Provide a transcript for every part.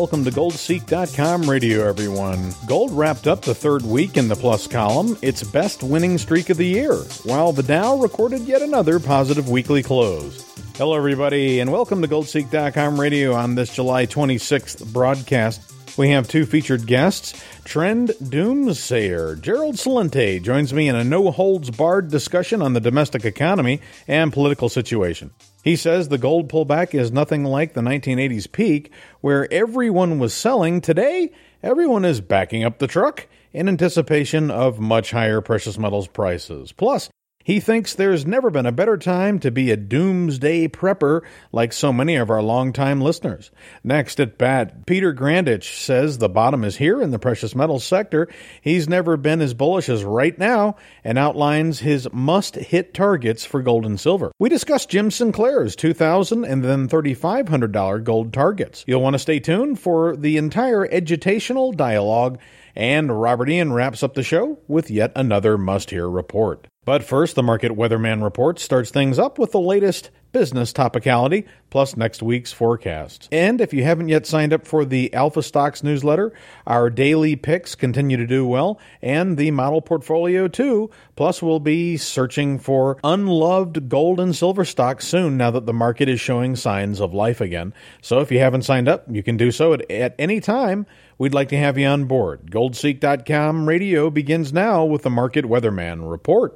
welcome to GoldSeek.com radio, everyone. Gold wrapped up the third week in the plus column, its best winning streak of the year, while the Dow recorded yet another positive weekly close. Hello, everybody, and welcome to GoldSeek.com radio on this July 26th broadcast. We have two featured guests. Trend doomsayer Gerald Celente joins me in a no-holds-barred discussion on the domestic economy and political situation. He says the gold pullback is nothing like the 1980s peak, where everyone was selling. Today, everyone is backing up the truck in anticipation of much higher precious metals prices. Plus, he thinks there's never been a better time to be a doomsday prepper like so many of our longtime listeners. Next at bat, Peter Grandich says the bottom is here in the precious metals sector. He's never been as bullish as right now and outlines his must-hit targets for gold and silver. We discuss Jim Sinclair's $2,000 and then $3,500 gold targets. You'll want to stay tuned for the entire edutational dialogue, and Robert Ian wraps up the show with yet another must-hear report. But first, the Market Weatherman Report starts things up with the latest business topicality, plus next week's forecast. And if you haven't yet signed up for the Alpha Stocks newsletter, our daily picks continue to do well, and the model portfolio too. Plus, we'll be searching for unloved gold and silver stocks soon now that the market is showing signs of life again. So if you haven't signed up, you can do so at any time. We'd like to have you on board. GoldSeek.com radio begins now with the Market Weatherman Report.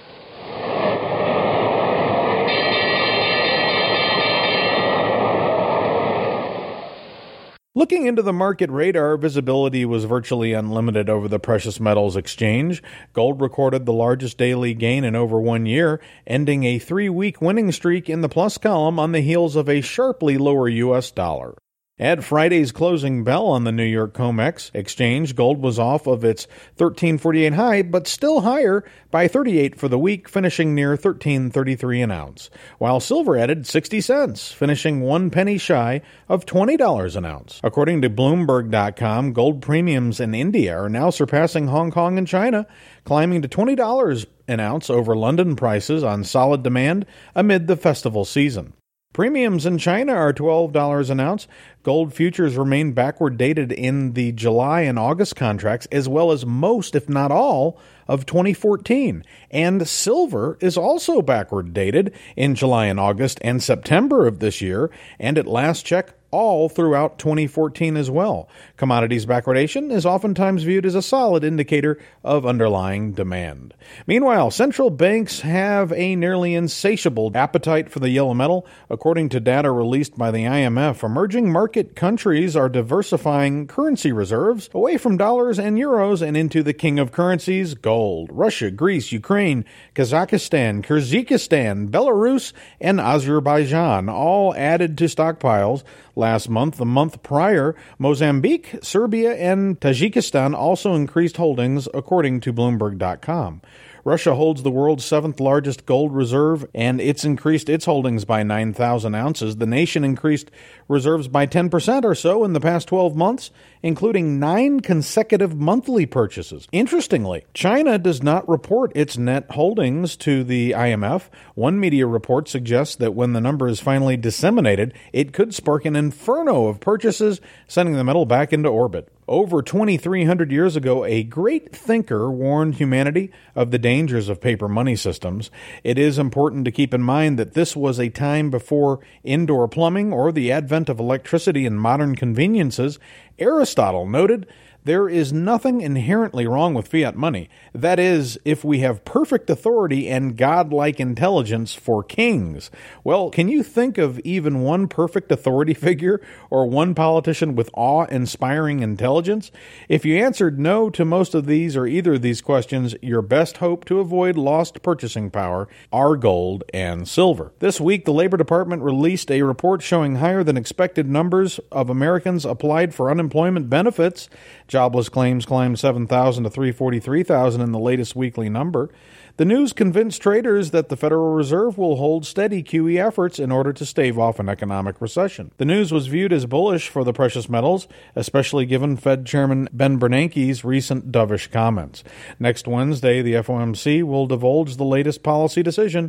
Looking into the market radar, visibility was virtually unlimited over the precious metals exchange. Gold recorded the largest daily gain in over 1 year, ending a 3-week winning streak in the plus column on the heels of a sharply lower U.S. dollar. At Friday's closing bell on the New York COMEX exchange, gold was off of its $13.48 high, but still higher by 38 for the week, finishing near $13.33 an ounce, while silver added 60 cents, finishing 1 penny shy of $20 an ounce. According to Bloomberg.com, gold premiums in India are now surpassing Hong Kong and China, climbing to $20 an ounce over London prices on solid demand amid the festival season. Premiums in China are $12 an ounce. Gold futures remain backward dated in the July and August contracts, as well as most, if not all, of 2014. And silver is also backward dated in July and August and September of this year, and at last check, all throughout 2014 as well. Commodities backwardation is oftentimes viewed as a solid indicator of underlying demand. Meanwhile, central banks have a nearly insatiable appetite for the yellow metal. According to data released by the IMF, emerging market countries are diversifying currency reserves away from dollars and euros and into the king of currencies, gold. Russia, Greece, Ukraine, Kazakhstan, Kyrgyzstan, Belarus, and Azerbaijan all added to stockpiles last month. The month prior, Mozambique, Serbia, and Tajikistan also increased holdings, according to Bloomberg.com. Russia holds the world's 7th largest gold reserve, and it's increased its holdings by 9,000 ounces. The nation increased reserves by 10% or so in the past 12 months, including 9 consecutive monthly purchases. Interestingly, China does not report its net holdings to the IMF. One media report suggests that when the number is finally disseminated, it could spark an inferno of purchases, sending the metal back into orbit. Over 2,300 years ago, a great thinker warned humanity of the dangers of paper money systems. It is important to keep in mind that this was a time before indoor plumbing or the advent of electricity and modern conveniences. Aristotle noted, "There is nothing inherently wrong with fiat money. That is, if we have perfect authority and godlike intelligence for kings." Well, can you think of even one perfect authority figure or one politician with awe-inspiring intelligence? If you answered no to most of these or either of these questions, your best hope to avoid lost purchasing power are gold and silver. This week, the Labor Department released a report showing higher than expected numbers of Americans applied for unemployment benefits. Jobless claims climbed 7,000 to 343,000 in the latest weekly number. The news convinced traders that the Federal Reserve will hold steady QE efforts in order to stave off an economic recession. The news was viewed as bullish for the precious metals, especially given Fed Chairman Ben Bernanke's recent dovish comments. Next Wednesday, the FOMC will divulge the latest policy decision.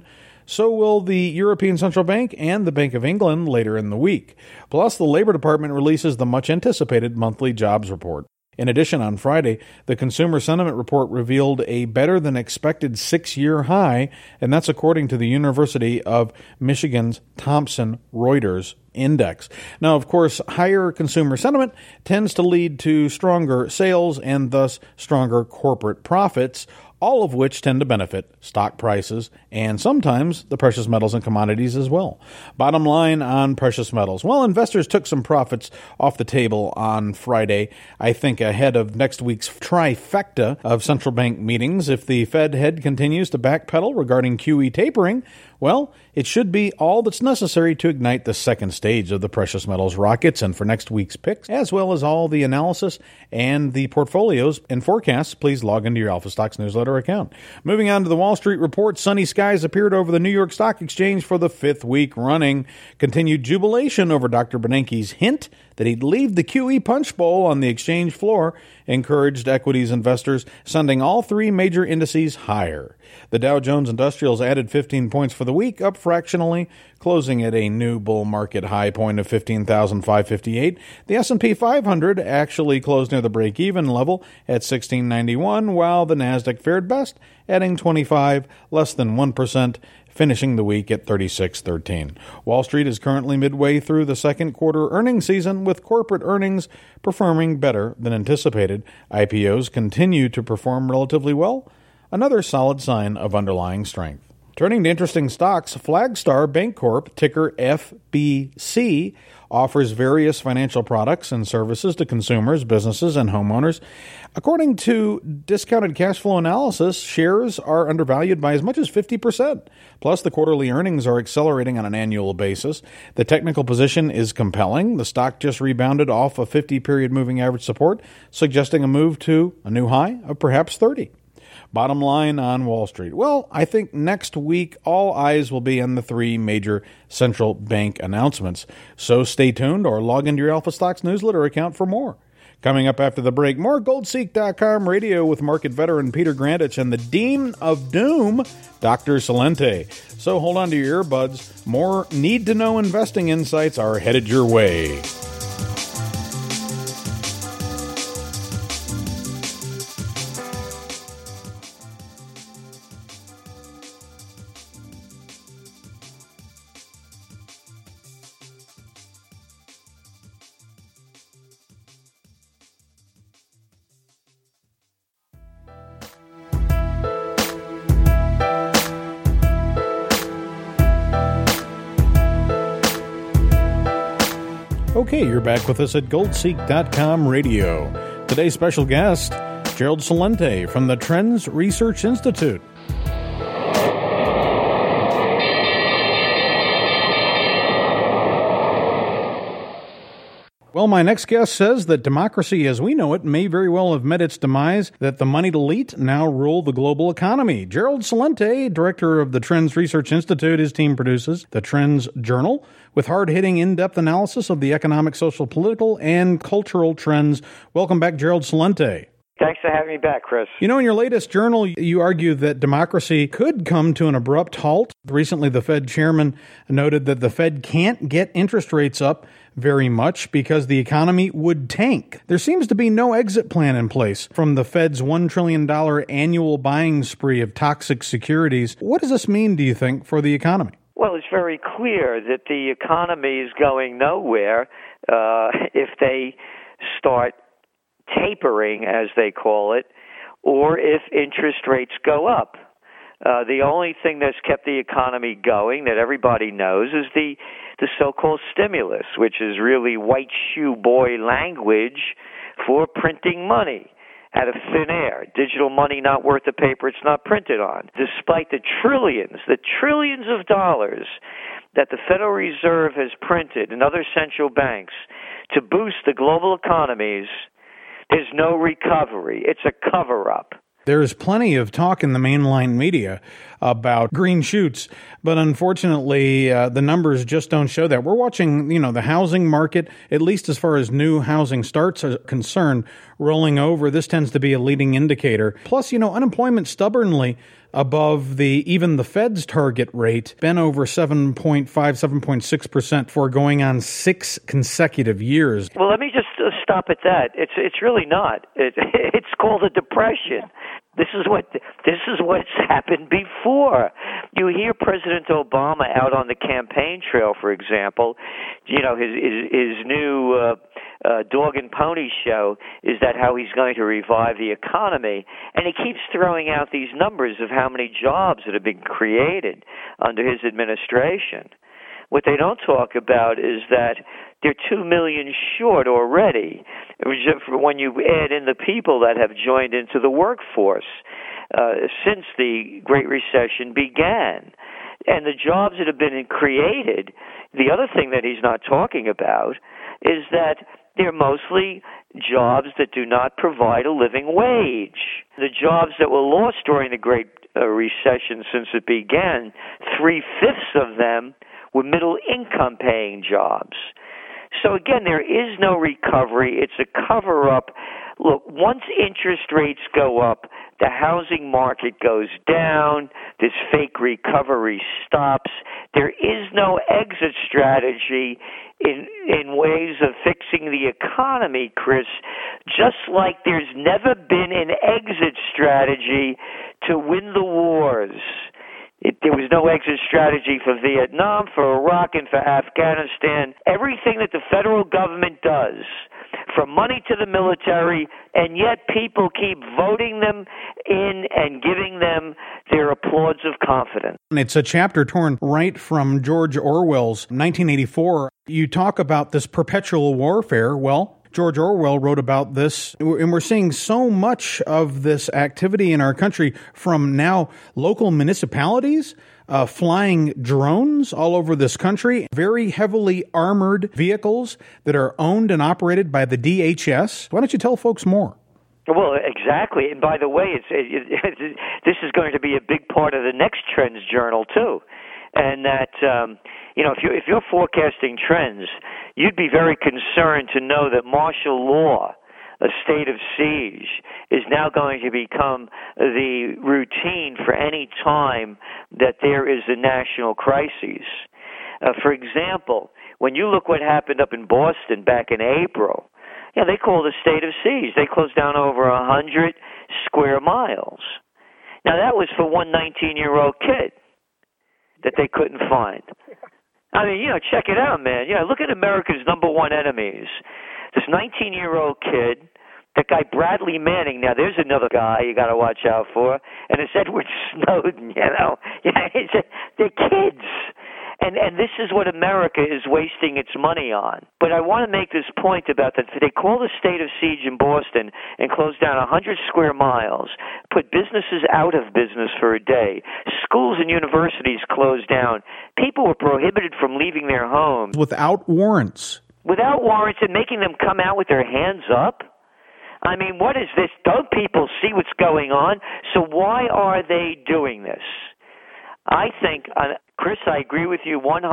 So will the European Central Bank and the Bank of England later in the week. Plus, the Labor Department releases the much-anticipated monthly jobs report. In addition, on Friday, the Consumer Sentiment Report revealed a better-than-expected 6-year high, and that's according to the University of Michigan's Thomson Reuters Index. Now, of course, higher consumer sentiment tends to lead to stronger sales and thus stronger corporate profits, all of which tend to benefit stock prices and sometimes the precious metals and commodities as well. Bottom line on precious metals. Well, investors took some profits off the table on Friday, I think ahead of next week's trifecta of central bank meetings. If the Fed head continues to backpedal regarding QE tapering, well, it should be all that's necessary to ignite the second stage of the precious metals rockets. And for next week's picks, as well as all the analysis and the portfolios and forecasts, please log into your Alpha Stocks newsletter account. Moving on to the Wall Street report, sunny skies appeared over the New York Stock Exchange for the 5th week running. Continued jubilation over Dr. Bernanke's hint that he'd leave the QE punch bowl on the exchange floor encouraged equities investors, sending all three major indices higher. The Dow Jones Industrials added 15 points for the week, up fractionally, closing at a new bull market high point of 15,558. The S&P 500 actually closed near the break-even level at 1691, while the Nasdaq fared best, adding 25, less than 1%, finishing the week at 36.13. Wall Street is currently midway through the second quarter earnings season, with corporate earnings performing better than anticipated. IPOs continue to perform relatively well, another solid sign of underlying strength. Turning to interesting stocks, Flagstar Bancorp, ticker FBC, offers various financial products and services to consumers, businesses, and homeowners. According to discounted cash flow analysis, shares are undervalued by as much as 50%. Plus, the quarterly earnings are accelerating on an annual basis. The technical position is compelling. The stock just rebounded off a 50-period moving average support, suggesting a move to a new high of perhaps 30. Bottom line on Wall Street. Well, I think next week all eyes will be on the three major central bank announcements. So stay tuned or log into your Alpha Stocks newsletter account for more. Coming up after the break, more GoldSeek.com radio with market veteran Peter Grandich and the Dean of Doom, Dr. Celente. So hold on to your earbuds. More need-to-know investing insights are headed your way. Okay, you're back with us at GoldSeek.com radio. Today's special guest, Gerald Celente from the Trends Research Institute. Well, my next guest says that democracy as we know it may very well have met its demise, that the moneyed elite now rule the global economy. Gerald Celente, director of the Trends Research Institute, his team produces the Trends Journal with hard-hitting, in-depth analysis of the economic, social, political, and cultural trends. Welcome back, Gerald Celente. Thanks for having me back, Chris. You know, in your latest journal, you argue that democracy could come to an abrupt halt. Recently, the Fed chairman noted that the Fed can't get interest rates up very much because the economy would tank. There seems to be no exit plan in place from the Fed's $1 trillion annual buying spree of toxic securities. What does this mean, do you think, for the economy? Well, it's very clear that the economy is going nowhere if they start tapering, as they call it, or if interest rates go up. The only thing that's kept the economy going that everybody knows is the so-called stimulus, which is really white shoe boy language for printing money out of thin air. Digital money not worth the paper it's not printed on. Despite the trillions of dollars that the Federal Reserve has printed and other central banks to boost the global economies, there's no recovery. It's a cover-up. There is plenty of talk in the mainline media about green shoots. But unfortunately, the numbers just don't show that. We're watching, the housing market, at least as far as new housing starts are concerned, rolling over. This tends to be a leading indicator. Plus, unemployment stubbornly above even the Fed's target rate, been over 7.5, 7.6% for going on 6 consecutive years. Well, let me just stop at that. It's really not. It's called a depression. This is what's happened before. You hear President Obama out on the campaign trail, for example. His new dog and pony show is that how he's going to revive the economy, and he keeps throwing out these numbers of how many jobs that have been created under his administration. What they don't talk about is that they're 2 million short already when you add in the people that have joined into the workforce since the Great Recession began. And the jobs that have been created, the other thing that he's not talking about is that they're mostly jobs that do not provide a living wage. The jobs that were lost during the Great Recession since it began, 3/5 of them were middle-income paying jobs. So again, there is no recovery. It's a cover-up. Look, once interest rates go up, the housing market goes down, this fake recovery stops. There is no exit strategy in ways of fixing the economy, Chris, just like there's never been an exit strategy to win the wars. There was no exit strategy for Vietnam, for Iraq, and for Afghanistan. Everything that the federal government does, from money to the military, and yet people keep voting them in and giving them their applause of confidence. It's a chapter torn right from George Orwell's 1984. You talk about this perpetual warfare. Well, George Orwell wrote about this, and we're seeing so much of this activity in our country from now local municipalities flying drones all over this country, very heavily armored vehicles that are owned and operated by the DHS. Why don't you tell folks more? Well, exactly. And by the way, this is going to be a big part of the next Trends Journal, too. And that, if you're forecasting trends, you'd be very concerned to know that martial law, a state of siege, is now going to become the routine for any time that there is a national crisis. For example, when you look what happened up in Boston back in April, they called a state of siege. They closed down over 100 square miles. Now, that was for one 19-year-old kid that they couldn't find. I mean, check it out, man. Look at America's number one enemies. This 19-year-old kid, that guy Bradley Manning. Now, there's another guy you got to watch out for, and it's Edward Snowden. They're kids. And this is what America is wasting its money on. But I want to make this point about that. They called a state of siege in Boston and closed down 100 square miles, put businesses out of business for a day. Schools and universities closed down. People were prohibited from leaving their homes. Without warrants. Without warrants, and making them come out with their hands up. I mean, what is this? Don't people see what's going on? So why are they doing this? I think, Chris, I agree with you 100%.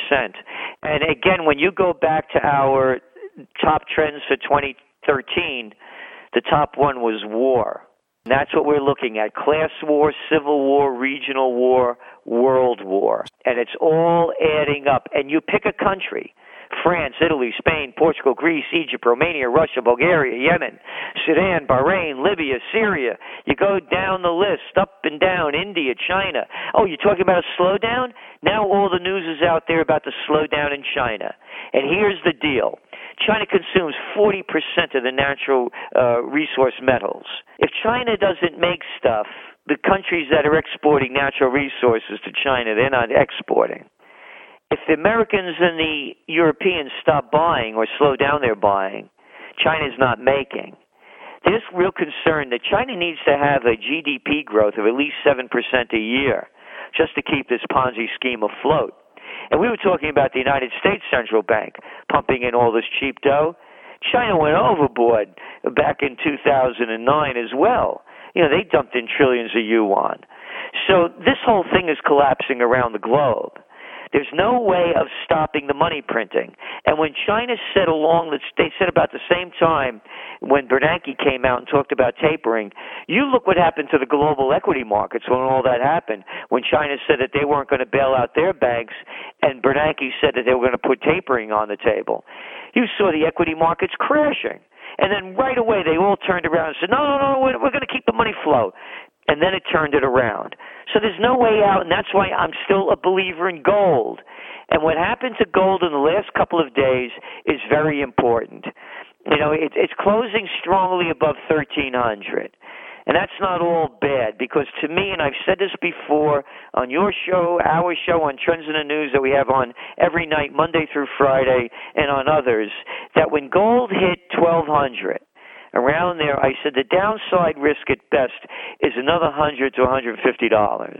And again, when you go back to our top trends for 2013, the top one was war. And that's what we're looking at: class war, civil war, regional war, world war. And it's all adding up. And you pick a country: France, Italy, Spain, Portugal, Greece, Egypt, Romania, Russia, Bulgaria, Yemen, Sudan, Bahrain, Libya, Syria. You go down the list, up and down, India, China. Oh, you're talking about a slowdown? Now all the news is out there about the slowdown in China. And here's the deal. China consumes 40% of the natural resource metals. If China doesn't make stuff, the countries that are exporting natural resources to China, they're not exporting. If the Americans and the Europeans stop buying or slow down their buying, China's not making. There's real concern that China needs to have a GDP growth of at least 7% a year just to keep this Ponzi scheme afloat. And we were talking about the United States Central Bank pumping in all this cheap dough. China went overboard back in 2009 as well. They dumped in trillions of yuan. So this whole thing is collapsing around the globe. There's no way of stopping the money printing. And when China said they said about the same time when Bernanke came out and talked about tapering, you look what happened to the global equity markets when all that happened, when China said that they weren't going to bail out their banks and Bernanke said that they were going to put tapering on the table. You saw the equity markets crashing. And then right away they all turned around and said, no, we're going to keep the money flow. And then it turned it around. So there's no way out, and that's why I'm still a believer in gold. And what happened to gold in the last couple of days is very important. You know, it's closing strongly above 1,300. And that's not all bad, because to me, and I've said this before on your show, our show, on Trends in the News that we have on every night, Monday through Friday, and on others, that when gold hit 1,200, around there, I said the downside risk at best is another $100 to $150.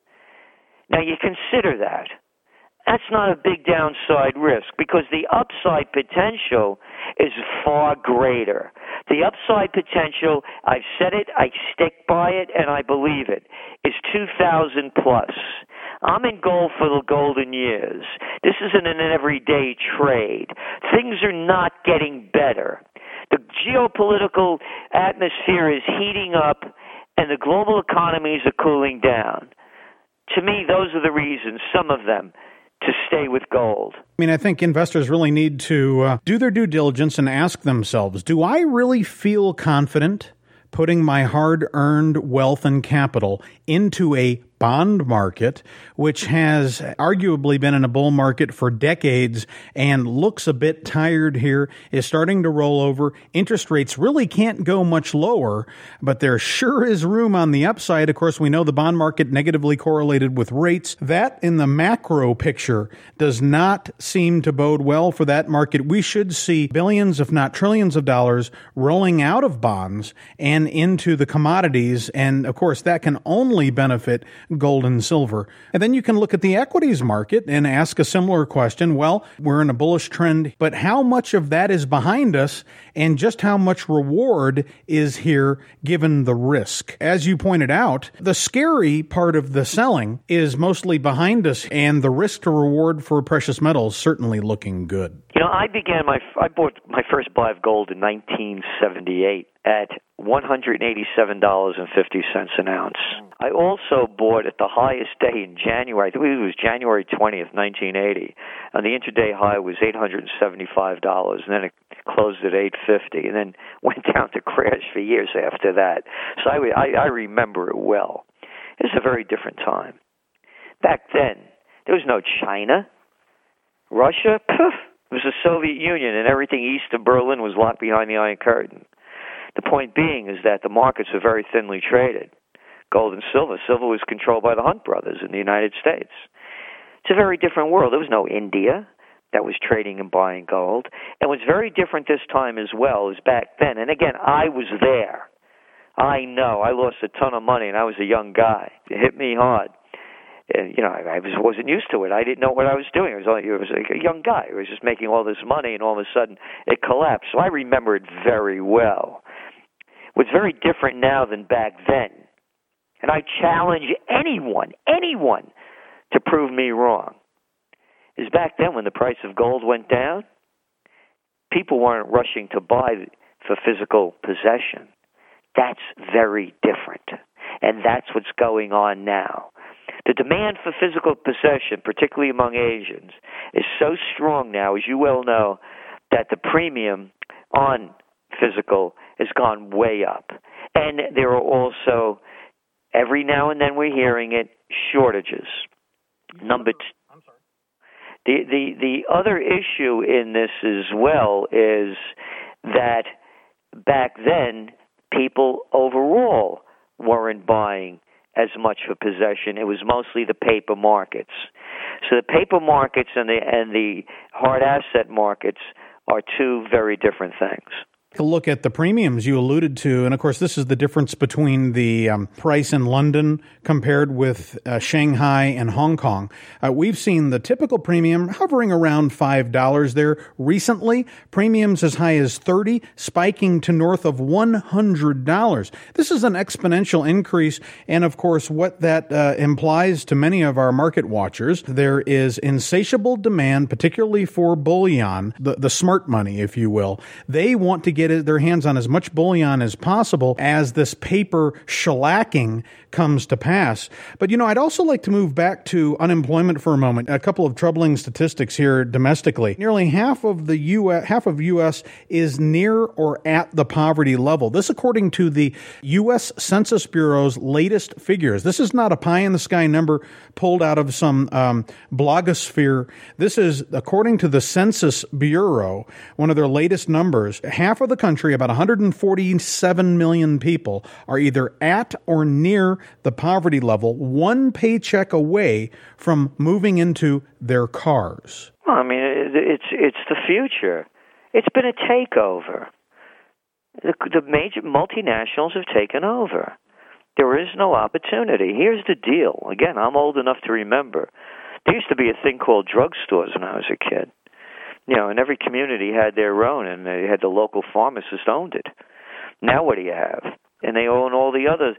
Now, you consider that. That's not a big downside risk, because the upside potential is far greater. The upside potential, I've said it, I stick by it, and I believe it, is 2,000 plus. I'm in gold for the golden years. This isn't an everyday trade. Things are not getting better. The geopolitical atmosphere is heating up, and the global economies are cooling down. To me, those are the reasons, some of them, to stay with gold. I mean, I think investors really need to do their due diligence and ask themselves, do I really feel confident putting my hard-earned wealth and capital into a bond market, which has arguably been in a bull market for decades and looks a bit tired here, is starting to roll over. Interest rates really can't go much lower, but there sure is room on the upside. Of course, we know the bond market negatively correlated with rates. That, in the macro picture, does not seem to bode well for that market. We should see billions, if not trillions of dollars rolling out of bonds and into the commodities. And of course, that can only benefit gold and silver. And then you can look at the equities market and ask a similar question. Well, we're in a bullish trend, but how much of that is behind us, and just how much reward is here given the risk? As you pointed out, the scary part of the selling is mostly behind us, and the risk to reward for precious metals certainly looking good. You know, I bought my first buy of gold in 1978 at $187.50 an ounce. I also bought at the highest day in January, I think it was January 20th, 1980, and the intraday high was $875, and then it closed at $850, and then went down to crash for years after that. So I remember it well. It was a very different time. Back then, there was no China, Russia, poof. It was the Soviet Union, and everything east of Berlin was locked behind the Iron Curtain. The point being is that the markets are very thinly traded. Gold and silver. Silver was controlled by the Hunt brothers in the United States. It's a very different world. There was no India that was trading and buying gold. And what's very different this time as well is back then, and again, I was there. I know. I lost a ton of money, and I was a young guy. It hit me hard. And, you know, I wasn't used to it. I didn't know what I was doing. I was like a young guy. I was just making all this money, and all of a sudden it collapsed. So I remember it very well. What's very different now than back then, and I challenge anyone to prove me wrong, is back then when the price of gold went down, people weren't rushing to buy for physical possession. That's very different, and that's what's going on now. The demand for physical possession, particularly among Asians, is so strong now, as you well know, that the premium on physical has gone way up. And there are also, every now and then we're hearing it, shortages. The other issue in this as well is that back then, people overall weren't buying as much for possession. It was mostly the paper markets. So the paper markets and the hard asset markets are two very different things. To look at the premiums you alluded to, and of course, this is the difference between the price in London compared with Shanghai and Hong Kong. We've seen the typical premium hovering around $5 there. Recently, premiums as high as $30, spiking to north of $100. This is an exponential increase, and of course, what that implies to many of our market watchers, there is insatiable demand, particularly for bullion, the smart money, if you will. They want to get their hands on as much bullion as possible as this paper shellacking comes to pass. But, I'd also like to move back to unemployment for a moment. A couple of troubling statistics here domestically. Nearly half of U.S. is near or at the poverty level. This according to the U.S. Census Bureau's latest figures. This is not a pie-in-the-sky number pulled out of some blogosphere. This is, according to the Census Bureau, one of their latest numbers. Half of the country, about 147 million people, are either at or near the poverty level, one paycheck away from moving into their cars. Well, I mean, it's the future. It's been a takeover. The major multinationals have taken over. There is no opportunity. Here's the deal. Again, I'm old enough to remember. There used to be a thing called drugstores when I was a kid. And every community had their own, and they had the local pharmacist owned it. Now what do you have? And they own all the other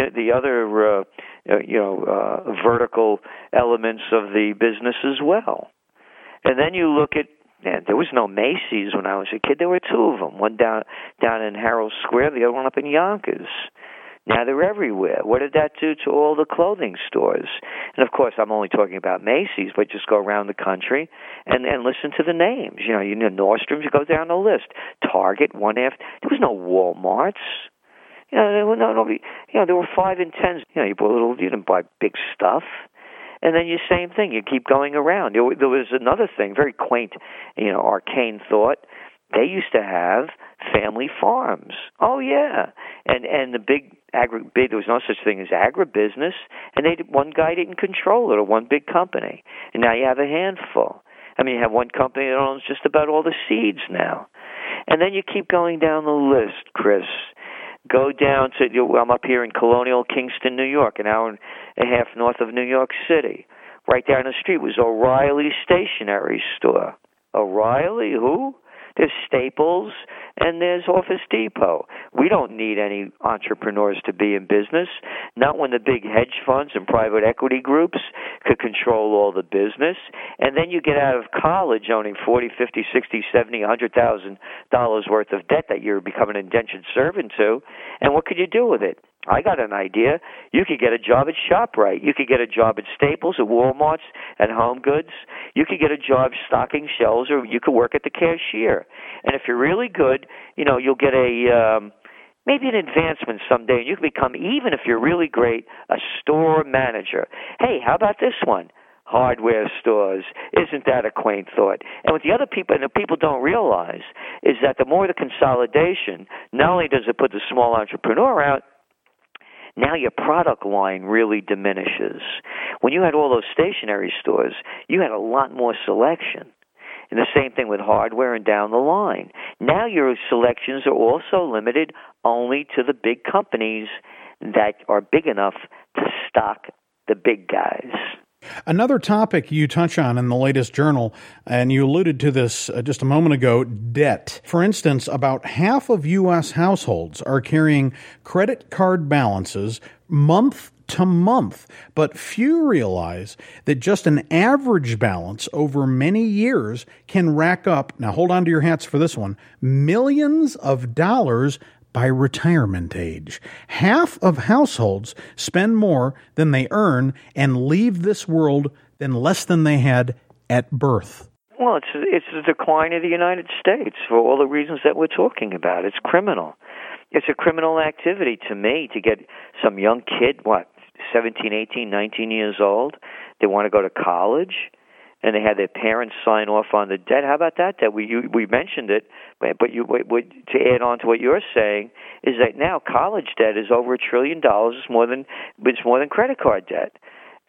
vertical elements of the business as well. And then you look at, there was no Macy's when I was a kid. There were two of them, one down in Herald Square, the other one up in Yonkers. Now they're everywhere. What did that do to all the clothing stores? And of course, I'm only talking about Macy's, but just go around the country and listen to the names. You know Nordstrom's, you go down the list. Target, one after. There was no Walmarts. There were 5 and 10s. You bought you didn't buy big stuff. And then same thing. You keep going around. There was another thing, very quaint, arcane thought. They used to have family farms. Oh yeah, and the big there was no such thing as agribusiness, and one guy didn't control it, or one big company, and now you have a handful. I mean, you have one company that owns just about all the seeds now, and then you keep going down the list, Chris. Go down to, I'm up here in Colonial Kingston, New York, an hour and a half north of New York City. Right down the street was O'Reilly Stationery Store. O'Reilly, who? There's Staples, and there's Office Depot. We don't need any entrepreneurs to be in business, not when the big hedge funds and private equity groups could control all the business. And then you get out of college owning $40, $50, $60, $70, $100,000 worth of debt that you're becoming an indentured servant to, and what could you do with it? I got an idea. You could get a job at ShopRite. You could get a job at Staples, at Walmart's, at Home Goods. You could get a job stocking shelves, or you could work at the cashier. And if you're really good, you'll get maybe an advancement someday, and you can become, even if you're really great, a store manager. Hey, how about this one? Hardware stores. Isn't that a quaint thought? And what the other people, and the people don't realize, is that the more the consolidation, not only does it put the small entrepreneur out, now your product line really diminishes. When you had all those stationery stores, you had a lot more selection. And the same thing with hardware and down the line. Now your selections are also limited only to the big companies that are big enough to stock the big guys. Another topic you touch on in the latest journal, and you alluded to this just a moment ago, debt. For instance, about half of U.S. households are carrying credit card balances month to month, but few realize that just an average balance over many years can rack up, now hold on to your hats for this one, millions of dollars by retirement age. Half of households spend more than they earn and leave this world than less than they had at birth. Well, it's the decline of the United States for all the reasons that we're talking about. It's criminal. It's a criminal activity to me to get some young kid, 17, 18, 19 years old, they want to go to college, and they had their parents sign off on the debt. How about that? That we mentioned it, but to add on to what you're saying is that now college debt is over $1 trillion. It's more than credit card debt.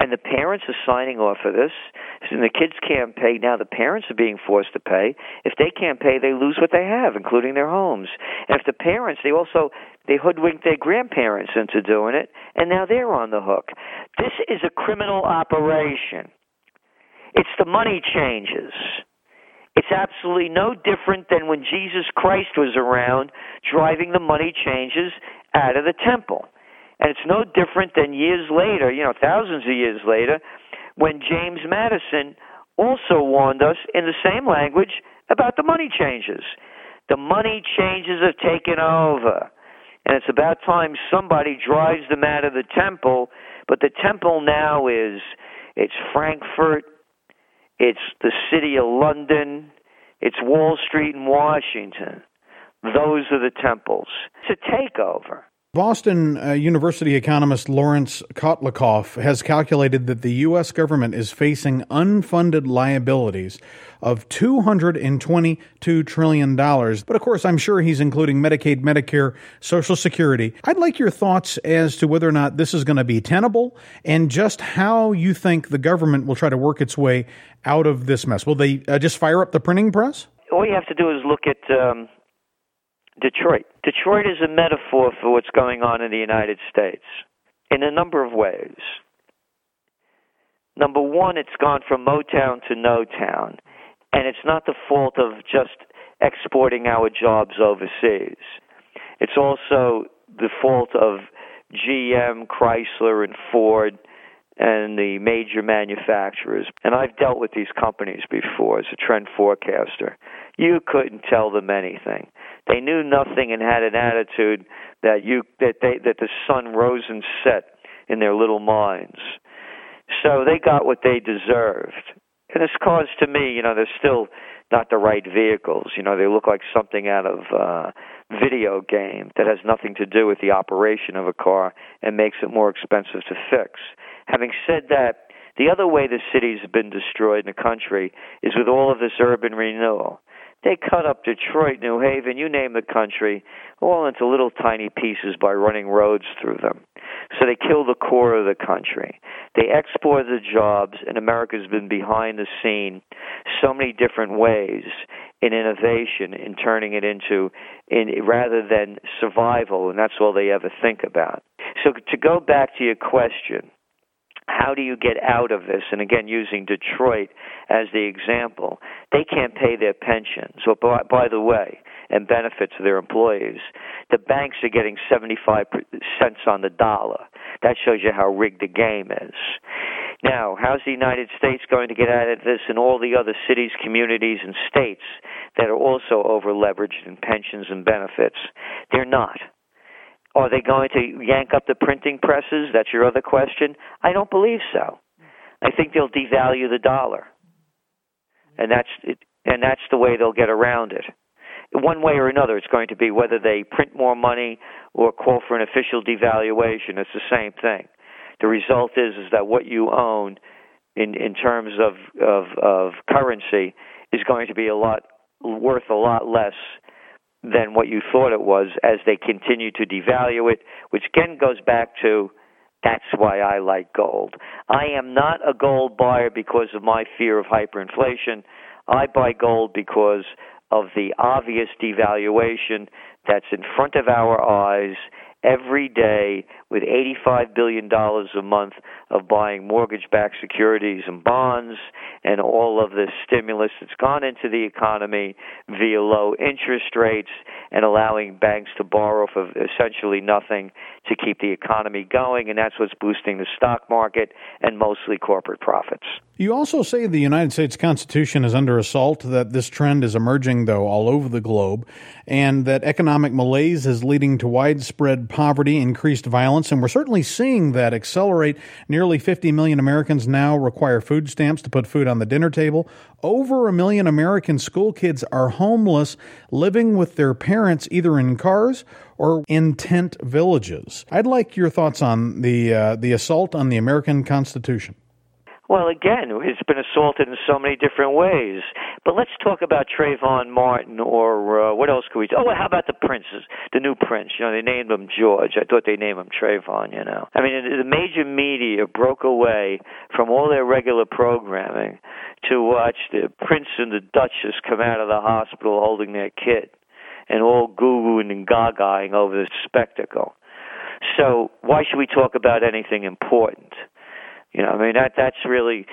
And the parents are signing off for this. And the kids can't pay. Now the parents are being forced to pay. If they can't pay, they lose what they have, including their homes. And if the parents, they hoodwink their grandparents into doing it, and now they're on the hook. This is a criminal operation. It's the money changes. It's absolutely no different than when Jesus Christ was around driving the money changes out of the temple. And it's no different than years later, thousands of years later, when James Madison also warned us in the same language about the money changes. The money changes have taken over. And it's about time somebody drives them out of the temple. But the temple now it's Frankfurt, it's the city of London, it's Wall Street in Washington. Those are the temples. It's a takeover. Boston University economist Lawrence Kotlikoff has calculated that the U.S. government is facing unfunded liabilities of $222 trillion. But of course, I'm sure he's including Medicaid, Medicare, Social Security. I'd like your thoughts as to whether or not this is going to be tenable and just how you think the government will try to work its way out of this mess. Will they just fire up the printing press? All you have to do is look at Detroit. Detroit is a metaphor for what's going on in the United States in a number of ways. Number one, it's gone from Motown to no town, and it's not the fault of just exporting our jobs overseas. It's also the fault of GM, Chrysler, and Ford, and the major manufacturers. And I've dealt with these companies before as a trend forecaster. You couldn't tell them anything. They knew nothing and had an attitude that the sun rose and set in their little minds. So they got what they deserved. And this cars, to me, they're still not the right vehicles. They look like something out of a video game that has nothing to do with the operation of a car and makes it more expensive to fix. Having said that, the other way the cities have been destroyed in the country is with all of this urban renewal. They cut up Detroit, New Haven, you name the country, all into little tiny pieces by running roads through them. So they kill the core of the country. They export the jobs, and America's been behind the scene so many different ways in innovation, in turning it rather than survival, and that's all they ever think about. So to go back to your question, how do you get out of this? And again, using Detroit as the example, they can't pay their pensions. So by the way, and benefits to their employees, the banks are getting 75 cents on the dollar. That shows you how rigged the game is. Now, how's the United States going to get out of this and all the other cities, communities, and states that are also over-leveraged in pensions and benefits? They're not. Are they going to yank up the printing presses? That's your other question. I don't believe so. I think they'll devalue the dollar, and that's the way they'll get around it. One way or another, it's going to be whether they print more money or call for an official devaluation. It's the same thing. The result is that what you own in terms of currency is going to be worth a lot less than what you thought it was as they continue to devalue it, which again goes back to that's why I like gold. I am not a gold buyer because of my fear of hyperinflation. I buy gold because of the obvious devaluation that's in front of our eyes every day, with $85 billion a month of buying mortgage-backed securities and bonds and all of the stimulus that's gone into the economy via low interest rates and allowing banks to borrow for essentially nothing to keep the economy going, and that's what's boosting the stock market and mostly corporate profits. You also say the United States Constitution is under assault, that this trend is emerging, though, all over the globe, and that economic malaise is leading to widespread poverty, increased violence, and we're certainly seeing that accelerate. Nearly 50 million Americans now require food stamps to put food on the dinner table. Over 1 million American school kids are homeless, living with their parents either in cars or in tent villages. I'd like your thoughts on the assault on the American Constitution. Well, again, it's been assaulted in so many different ways. But let's talk about Trayvon Martin, or what else could we do? Oh, how about the princes, the new prince? They named him George. I thought they named him Trayvon, I mean, the major media broke away from all their regular programming to watch the prince and the duchess come out of the hospital holding their kid and all goo-gooing and gagaing over the spectacle. So why should we talk about anything important? I mean, that's really,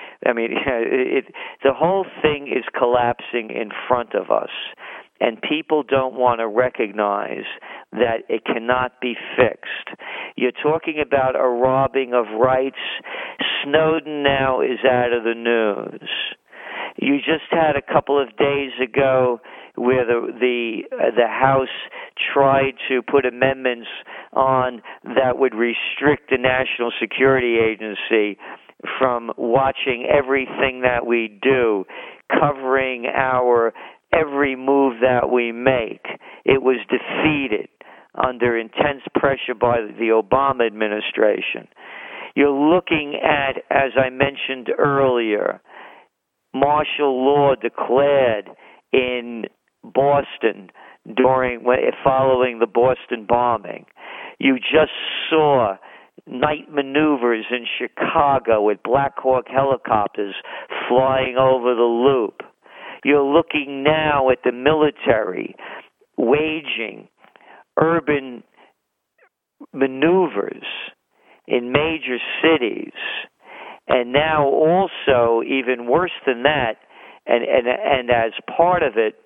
the whole thing is collapsing in front of us, and people don't want to recognize that it cannot be fixed. You're talking about a robbing of rights. Snowden now is out of the news. You just had a couple of days ago where the House tried to put amendments on that would restrict the National Security Agency from watching everything that we do, covering our every move that we make. It was defeated under intense pressure by the Obama administration. You're looking at, as I mentioned earlier, martial law declared in Boston following the Boston bombing. You just saw night maneuvers in Chicago with Black Hawk helicopters flying over the Loop. You're looking now at the military waging urban maneuvers in major cities. And now also, even worse than that, and as part of it,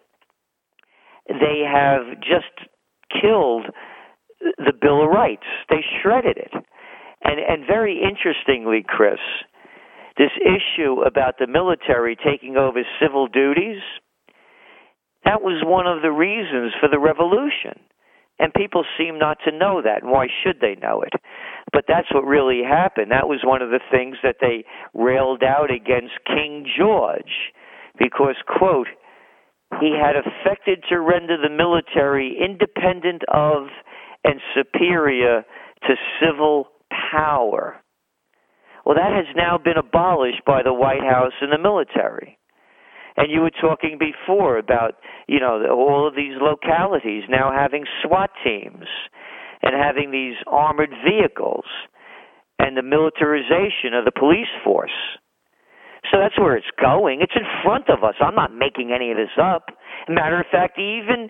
they have just killed the Bill of Rights. They shredded it. And very interestingly, Chris, this issue about the military taking over civil duties, that was one of the reasons for the revolution. And people seem not to know that. And why should they know it? But that's what really happened. That was one of the things that they railed out against King George because, quote, he had affected to render the military independent of and superior to civil power. Well, that has now been abolished by the White House and the military. And you were talking before about, all of these localities now having SWAT teams and having these armored vehicles and the militarization of the police force. So that's where it's going. It's in front of us. I'm not making any of this up. Matter of fact, even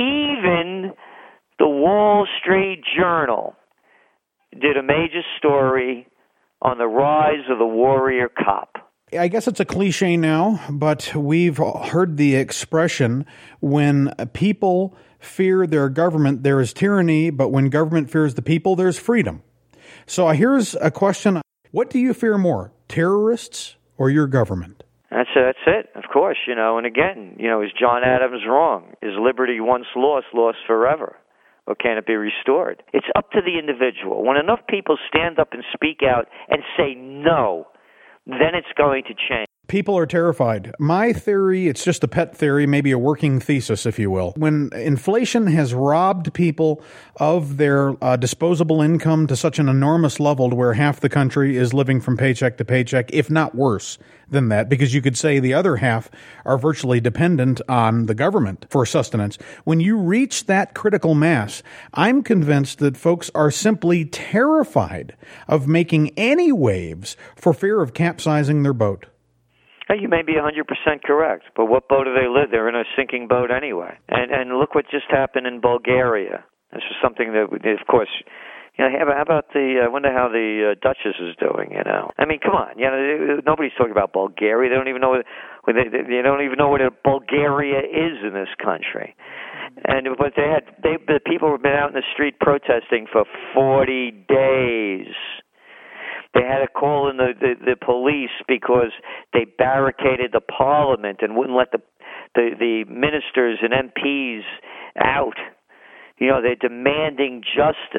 the Wall Street Journal did a major story on the rise of the warrior cop. I guess it's a cliche now, but we've heard the expression, when people fear their government, there is tyranny, but when government fears the people, there's freedom. So here's a question. What do you fear more, terrorists or your government? That's it, of course, and again, is John Adams wrong? Is liberty once lost, lost forever? Or can it be restored? It's up to the individual. When enough people stand up and speak out and say no, then it's going to change. People are terrified. My theory, it's just a pet theory, maybe a working thesis, if you will. When inflation has robbed people of their disposable income to such an enormous level to where half the country is living from paycheck to paycheck, if not worse than that, because you could say the other half are virtually dependent on the government for sustenance. When you reach that critical mass, I'm convinced that folks are simply terrified of making any waves for fear of capsizing their boat. You may be 100% correct, but what boat do they live? They're in a sinking boat anyway. And look what just happened in Bulgaria. This was something that, of course, how about I wonder how the Duchess is doing, I mean, come on, nobody's talking about Bulgaria. They don't even know what Bulgaria is in this country. But the people have been out in the street protesting for 40 days. They had to call in the police because they barricaded the parliament and wouldn't let the ministers and MPs out. They're demanding justice.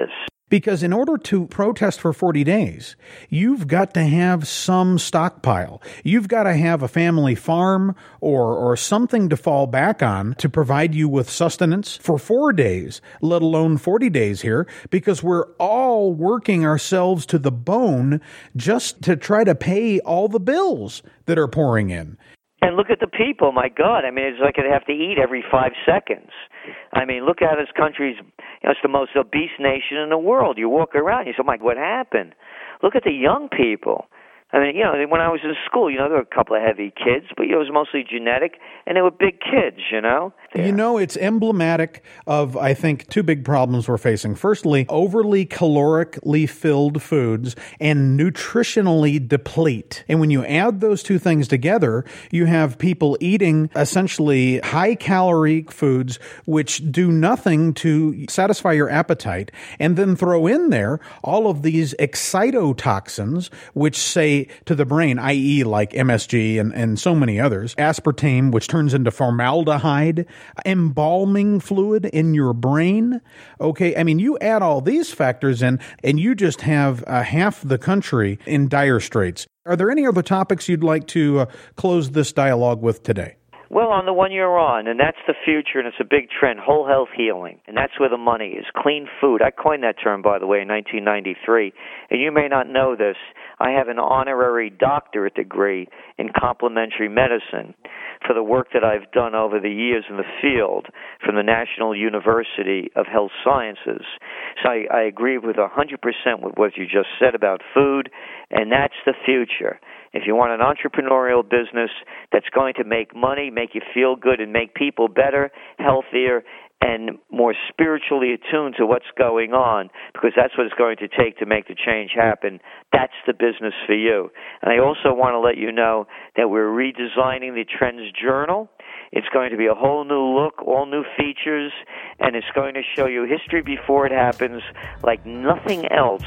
Because in order to protest for 40 days, you've got to have some stockpile. You've got to have a family farm or something to fall back on to provide you with sustenance for 4 days, let alone 40 days here, because we're all working ourselves to the bone just to try to pay all the bills that are pouring in. And look at the people, my God. I mean, it's like they have to eat every 5 seconds. I mean, look at this country's, it's the most obese nation in the world. You walk around, you say, Mike, what happened? Look at the young people. I mean, when I was in school, there were a couple of heavy kids, but it was mostly genetic, and they were big kids, Yeah. It's emblematic of, I think, two big problems we're facing. Firstly, overly calorically filled foods and nutritionally deplete. And when you add those two things together, you have people eating essentially high-calorie foods which do nothing to satisfy your appetite, and then throw in there all of these excitotoxins, which say to the brain, i.e. like MSG and so many others, aspartame, which turns into formaldehyde, embalming fluid in your brain. Okay, I mean, you add all these factors in, and you just have half the country in dire straits. Are there any other topics you'd like to close this dialogue with today? Well, on the one you're on, and that's the future, and it's a big trend, whole health healing, and that's where the money is. Clean food. I coined that term, by the way, in 1993, and you may not know this. I have an honorary doctorate degree in complementary medicine for the work that I've done over the years in the field from the National University of Health Sciences. So I agree with 100% with what you just said about food, and that's the future. If you want an entrepreneurial business that's going to make money, make you feel good, and make people better, healthier, and more spiritually attuned to what's going on, because that's what it's going to take to make the change happen, that's the business for you. And I also want to let you know that we're redesigning the Trends Journal. It's going to be a whole new look, all new features, and it's going to show you history before it happens like nothing else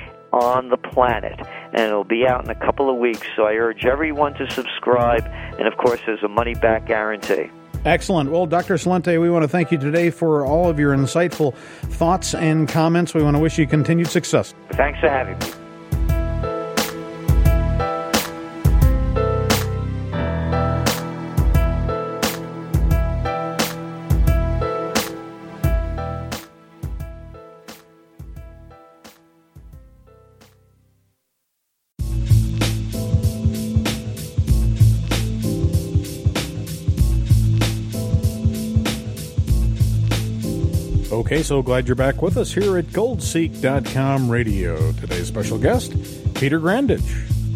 on the planet, and it'll be out in a couple of weeks. So I urge everyone to subscribe, and of course there's a money-back guarantee. Excellent. Well, Dr. Celente, we want to thank you today for all of your insightful thoughts and comments. We want to wish you continued success. Thanks for having me. Okay, so glad you're back with us here at GoldSeek.com Radio. Today's special guest, Peter Grandich.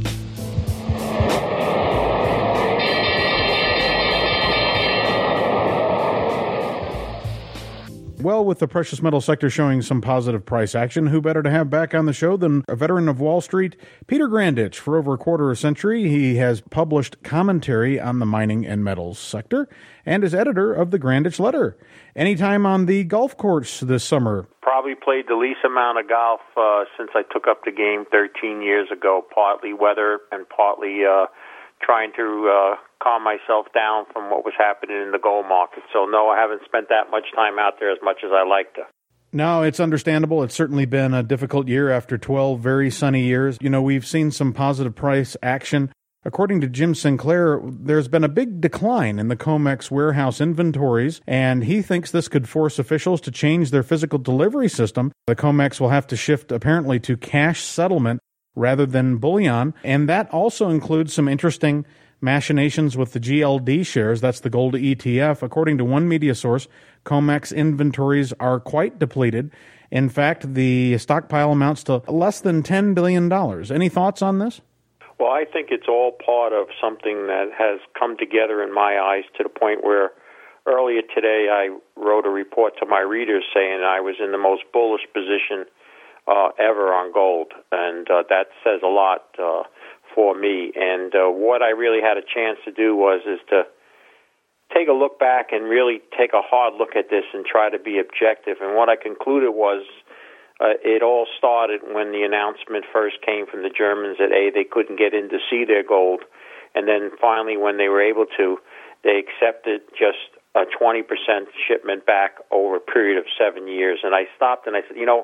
Well, with the precious metal sector showing some positive price action, who better to have back on the show than a veteran of Wall Street, Peter Grandich. For over a quarter of a century, he has published commentary on the mining and metals sector and is editor of the Grandich Letter. Anytime on the golf course this summer? Probably played the least amount of golf since I took up the game 13 years ago, partly weather and partly trying to calm myself down from what was happening in the gold market. So, no, I haven't spent that much time out there as much as I like to. No, it's understandable. It's certainly been a difficult year after 12 very sunny years. We've seen some positive price action. According to Jim Sinclair, there's been a big decline in the COMEX warehouse inventories, and he thinks this could force officials to change their physical delivery system. The COMEX will have to shift apparently to cash settlement rather than bullion, and that also includes some interesting machinations with the GLD shares. That's the gold ETF. According to one media source, COMEX inventories are quite depleted. In fact, the stockpile amounts to less than $10 billion. Any thoughts on this? Well, I think it's all part of something that has come together in my eyes to the point where earlier today I wrote a report to my readers saying I was in the most bullish position ever on gold, and that says a lot for me. And what I really had a chance to do is to take a look back and really take a hard look at this and try to be objective. And what I concluded was it all started when the announcement first came from the Germans that they couldn't get in to see their gold, and then finally when they were able to, they accepted just a 20% shipment back over a period of 7 years. And I stopped and I said,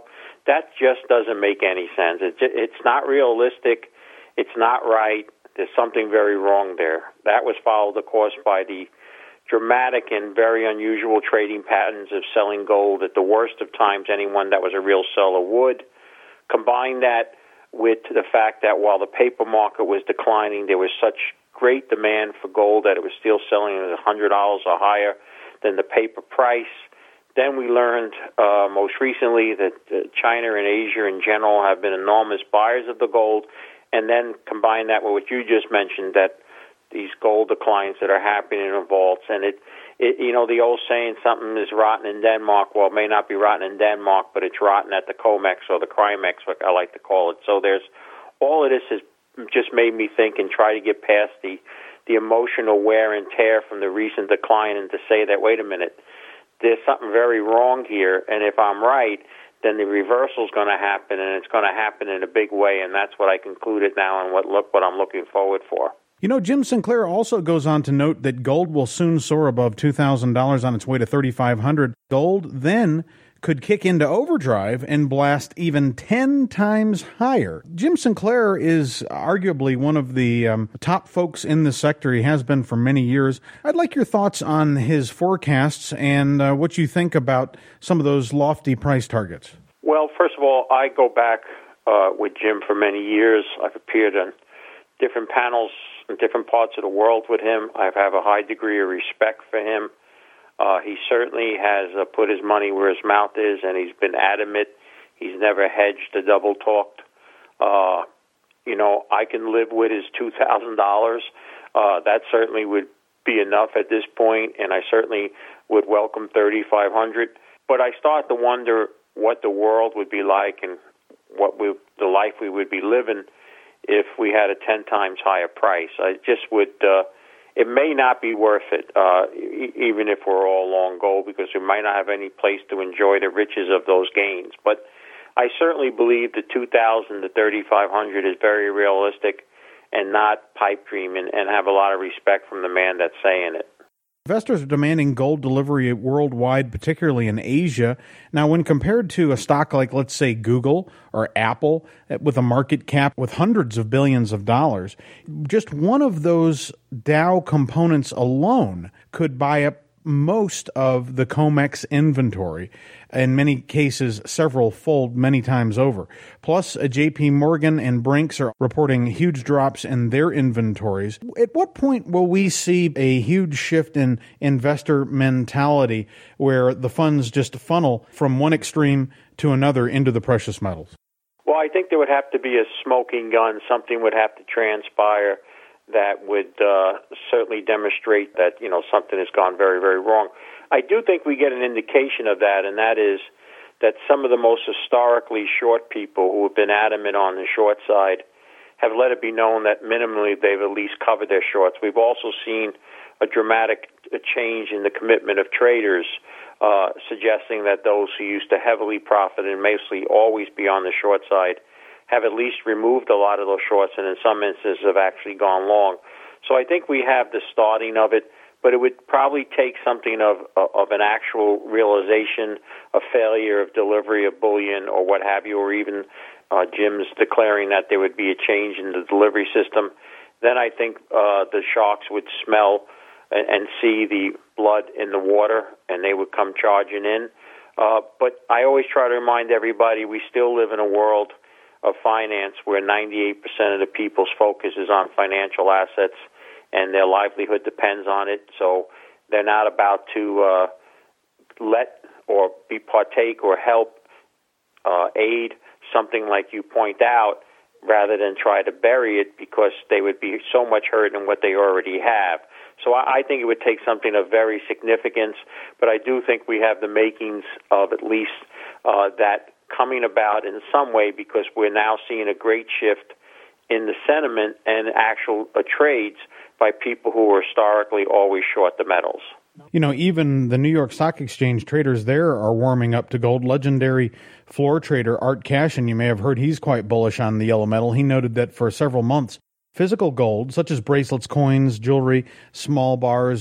That just doesn't make any sense. It's not realistic. It's not right. There's something very wrong there. That was followed, of course, by the dramatic and very unusual trading patterns of selling gold at the worst of times anyone that was a real seller would. Combine that with the fact that while the paper market was declining, there was such great demand for gold that it was still selling at $100 or higher than the paper price. Then we learned most recently that China and Asia in general have been enormous buyers of the gold. And then combine that with what you just mentioned, that these gold declines that are happening in vaults. And it the old saying, something is rotten in Denmark. Well, it may not be rotten in Denmark, but it's rotten at the COMEX or the CRIMEX, what I like to call it. So there's all of this has just made me think and try to get past the emotional wear and tear from the recent decline and to say that, wait a minute, there's something very wrong here. And if I'm right, then the reversal is going to happen, and it's going to happen in a big way. And that's what I concluded now and what I'm looking forward for. You know, Jim Sinclair also goes on to note that gold will soon soar above $2,000 on its way to $3,500. Gold then could kick into overdrive and blast even 10 times higher. Jim Sinclair is arguably one of the top folks in the sector. He has been for many years. I'd like your thoughts on his forecasts and what you think about some of those lofty price targets. Well, first of all, I go back with Jim for many years. I've appeared on different panels in different parts of the world with him. I have a high degree of respect for him. He certainly has put his money where his mouth is, and he's been adamant. He's never hedged or double-talked. I can live with his $2,000. That certainly would be enough at this point, and I certainly would welcome $3,500. But I start to wonder what the world would be like and the life we would be living if we had a 10 times higher price. I just would... it may not be worth it, even if we're all long gold, because we might not have any place to enjoy the riches of those gains. But I certainly believe the $2,000 to $3,500 is very realistic and not pipe dream, and have a lot of respect from the man that's saying it. Investors are demanding gold delivery worldwide, particularly in Asia. Now, when compared to a stock like, let's say, Google or Apple, with a market cap with hundreds of billions of dollars, just one of those Dow components alone could buy up most of the COMEX inventory, in many cases several-fold, many times over. Plus, JP Morgan and Brinks are reporting huge drops in their inventories. At what point will we see a huge shift in investor mentality where the funds just funnel from one extreme to another into the precious metals? Well, I think there would have to be a smoking gun. Something would have to transpire that would certainly demonstrate that, something has gone very, very wrong. I do think we get an indication of that, and that is that some of the most historically short people who have been adamant on the short side have let it be known that minimally they've at least covered their shorts. We've also seen a dramatic change in the commitment of traders, suggesting that those who used to heavily profit and mostly always be on the short side have at least removed a lot of those shorts, and in some instances have actually gone long. So I think we have the starting of it, but it would probably take something of an actual realization, a failure of delivery of bullion or what have you, or even Jim's declaring that there would be a change in the delivery system. Then I think the sharks would smell and see the blood in the water, and they would come charging in. But I always try to remind everybody we still live in a world of finance where 98% of the people's focus is on financial assets and their livelihood depends on it. So they're not about to let or partake or help aid something like you point out, rather than try to bury it because they would be so much hurt in what they already have. So I think it would take something of very significance, but I do think we have the makings of at least that coming about in some way, because we're now seeing a great shift in the sentiment and actual trades by people who were historically always short the metals. Even the New York Stock Exchange traders there are warming up to gold. Legendary floor trader Art Cashin, you may have heard he's quite bullish on the yellow metal. He noted that for several months, physical gold, such as bracelets, coins, jewelry, small bars,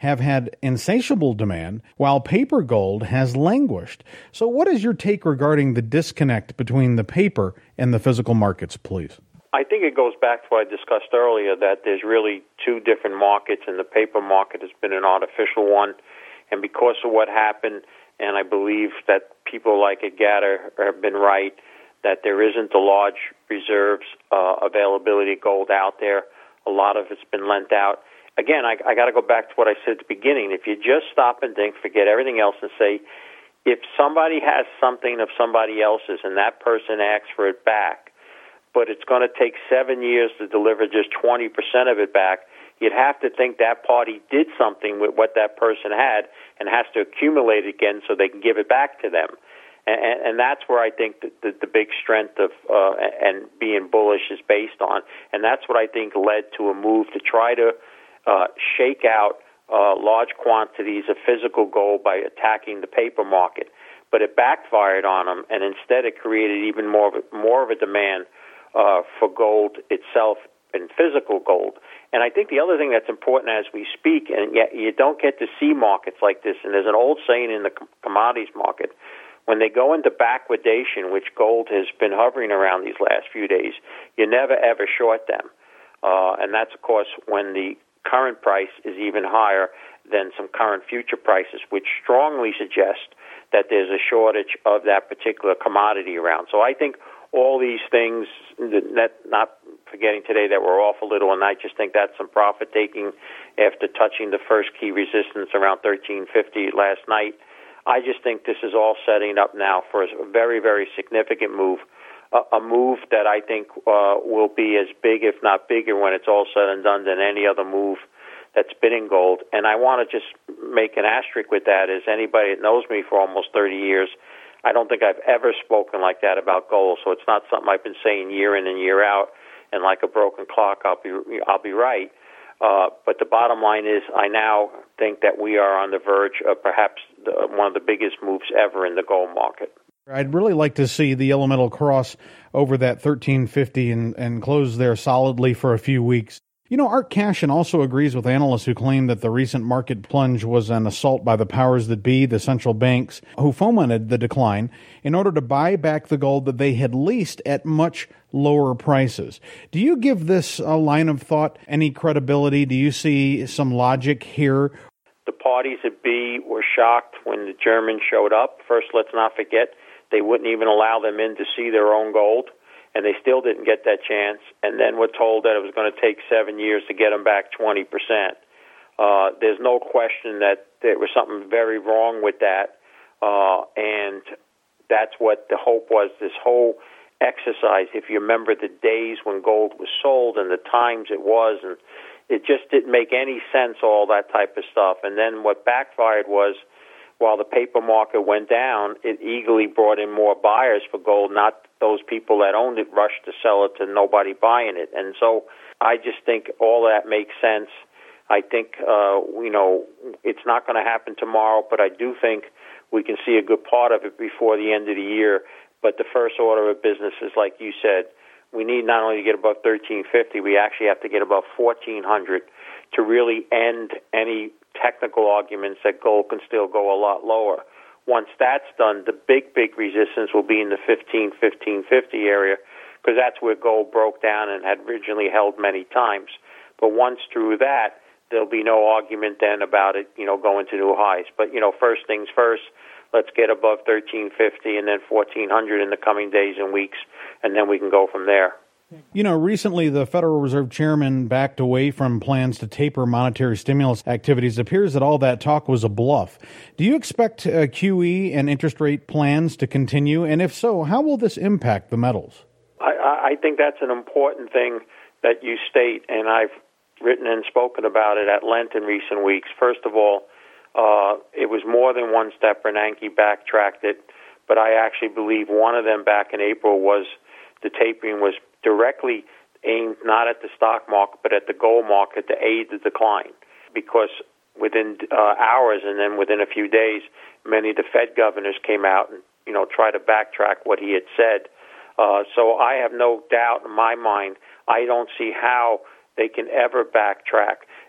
have had insatiable demand, while paper gold has languished. So what is your take regarding the disconnect between the paper and the physical markets, please? I think it goes back to what I discussed earlier, that there's really two different markets, and the paper market has been an artificial one. And because of what happened, and I believe that people like Ed Gatter have been right, that there isn't a large reserves availability of gold out there. A lot of it's been lent out. Again, I got to go back to what I said at the beginning. If you just stop and think, forget everything else, and say, if somebody has something of somebody else's and that person asks for it back, but it's going to take 7 years to deliver just 20% of it back, you'd have to think that party did something with what that person had and has to accumulate it again so they can give it back to them. And that's where I think the big strength of and being bullish is based on. And that's what I think led to a move to try to shake out large quantities of physical gold by attacking the paper market. But it backfired on them, and instead it created even more of a demand for gold itself and physical gold. And I think the other thing that's important as we speak, and yet you don't get to see markets like this, and there's an old saying in the commodities market, when they go into backwardation, which gold has been hovering around these last few days, you never ever short them. And that's, of course, when the current price is even higher than some current future prices, which strongly suggest that there's a shortage of that particular commodity around. So I think all these things, not forgetting today that we're off a little, and I just think that's some profit taking after touching the first key resistance around 1350 last night. I just think this is all setting up now for a very, very significant move, a move that I think will be as big, if not bigger, when it's all said and done than any other move that's been in gold. And I want to just make an asterisk with that, as anybody that knows me for almost 30 years, I don't think I've ever spoken like that about gold. So it's not something I've been saying year in and year out, and like a broken clock, I'll be right. But the bottom line is, I now think that we are on the verge of perhaps one of the biggest moves ever in the gold market. I'd really like to see the yellow metal cross over that 1350 and close there solidly for a few weeks. You know, Art Cashin also agrees with analysts who claim that the recent market plunge was an assault by the powers that be, the central banks, who fomented the decline in order to buy back the gold that they had leased at much lower prices. Do you give this line of thought any credibility? Do you see some logic here? The parties that be were shocked when the Germans showed up. First, let's not forget, they wouldn't even allow them in to see their own gold, and they still didn't get that chance. And then we're told that it was going to take 7 years to get them back 20%. There's no question that there was something very wrong with that, and that's what the hope was, this whole exercise. If you remember the days when gold was sold and the times it was, and it just didn't make any sense, all that type of stuff. And then what backfired was, while the paper market went down, it eagerly brought in more buyers for gold, not those people that owned it rushed to sell it to nobody buying it. And so I just think all that makes sense. I think, it's not going to happen tomorrow, but I do think we can see a good part of it before the end of the year. But the first order of business is, like you said, we need not only to get above 1350, we actually have to get above 1400 to really end any technical arguments that gold can still go a lot lower. Once that's done, the big resistance will be in the 1550 area, because that's where gold broke down and had originally held many times. But once through that, there'll be no argument then about it, going to new highs. But, first things first, let's get above 1350 and then 1400 in the coming days and weeks, and then we can go from there. Recently the Federal Reserve Chairman backed away from plans to taper monetary stimulus activities. It appears that all that talk was a bluff. Do you expect QE and interest rate plans to continue? And if so, how will this impact the metals? I think that's an important thing that you state, and I've written and spoken about it at length in recent weeks. First of all, it was more than one step. Bernanke backtracked it, but I actually believe one of them back in April was the tapering was directly aimed not at the stock market but at the gold market to aid the decline, because within hours and then within a few days, many of the Fed governors came out and tried to backtrack what he had said. So I have no doubt in my mind, I don't see how they can ever backtrack.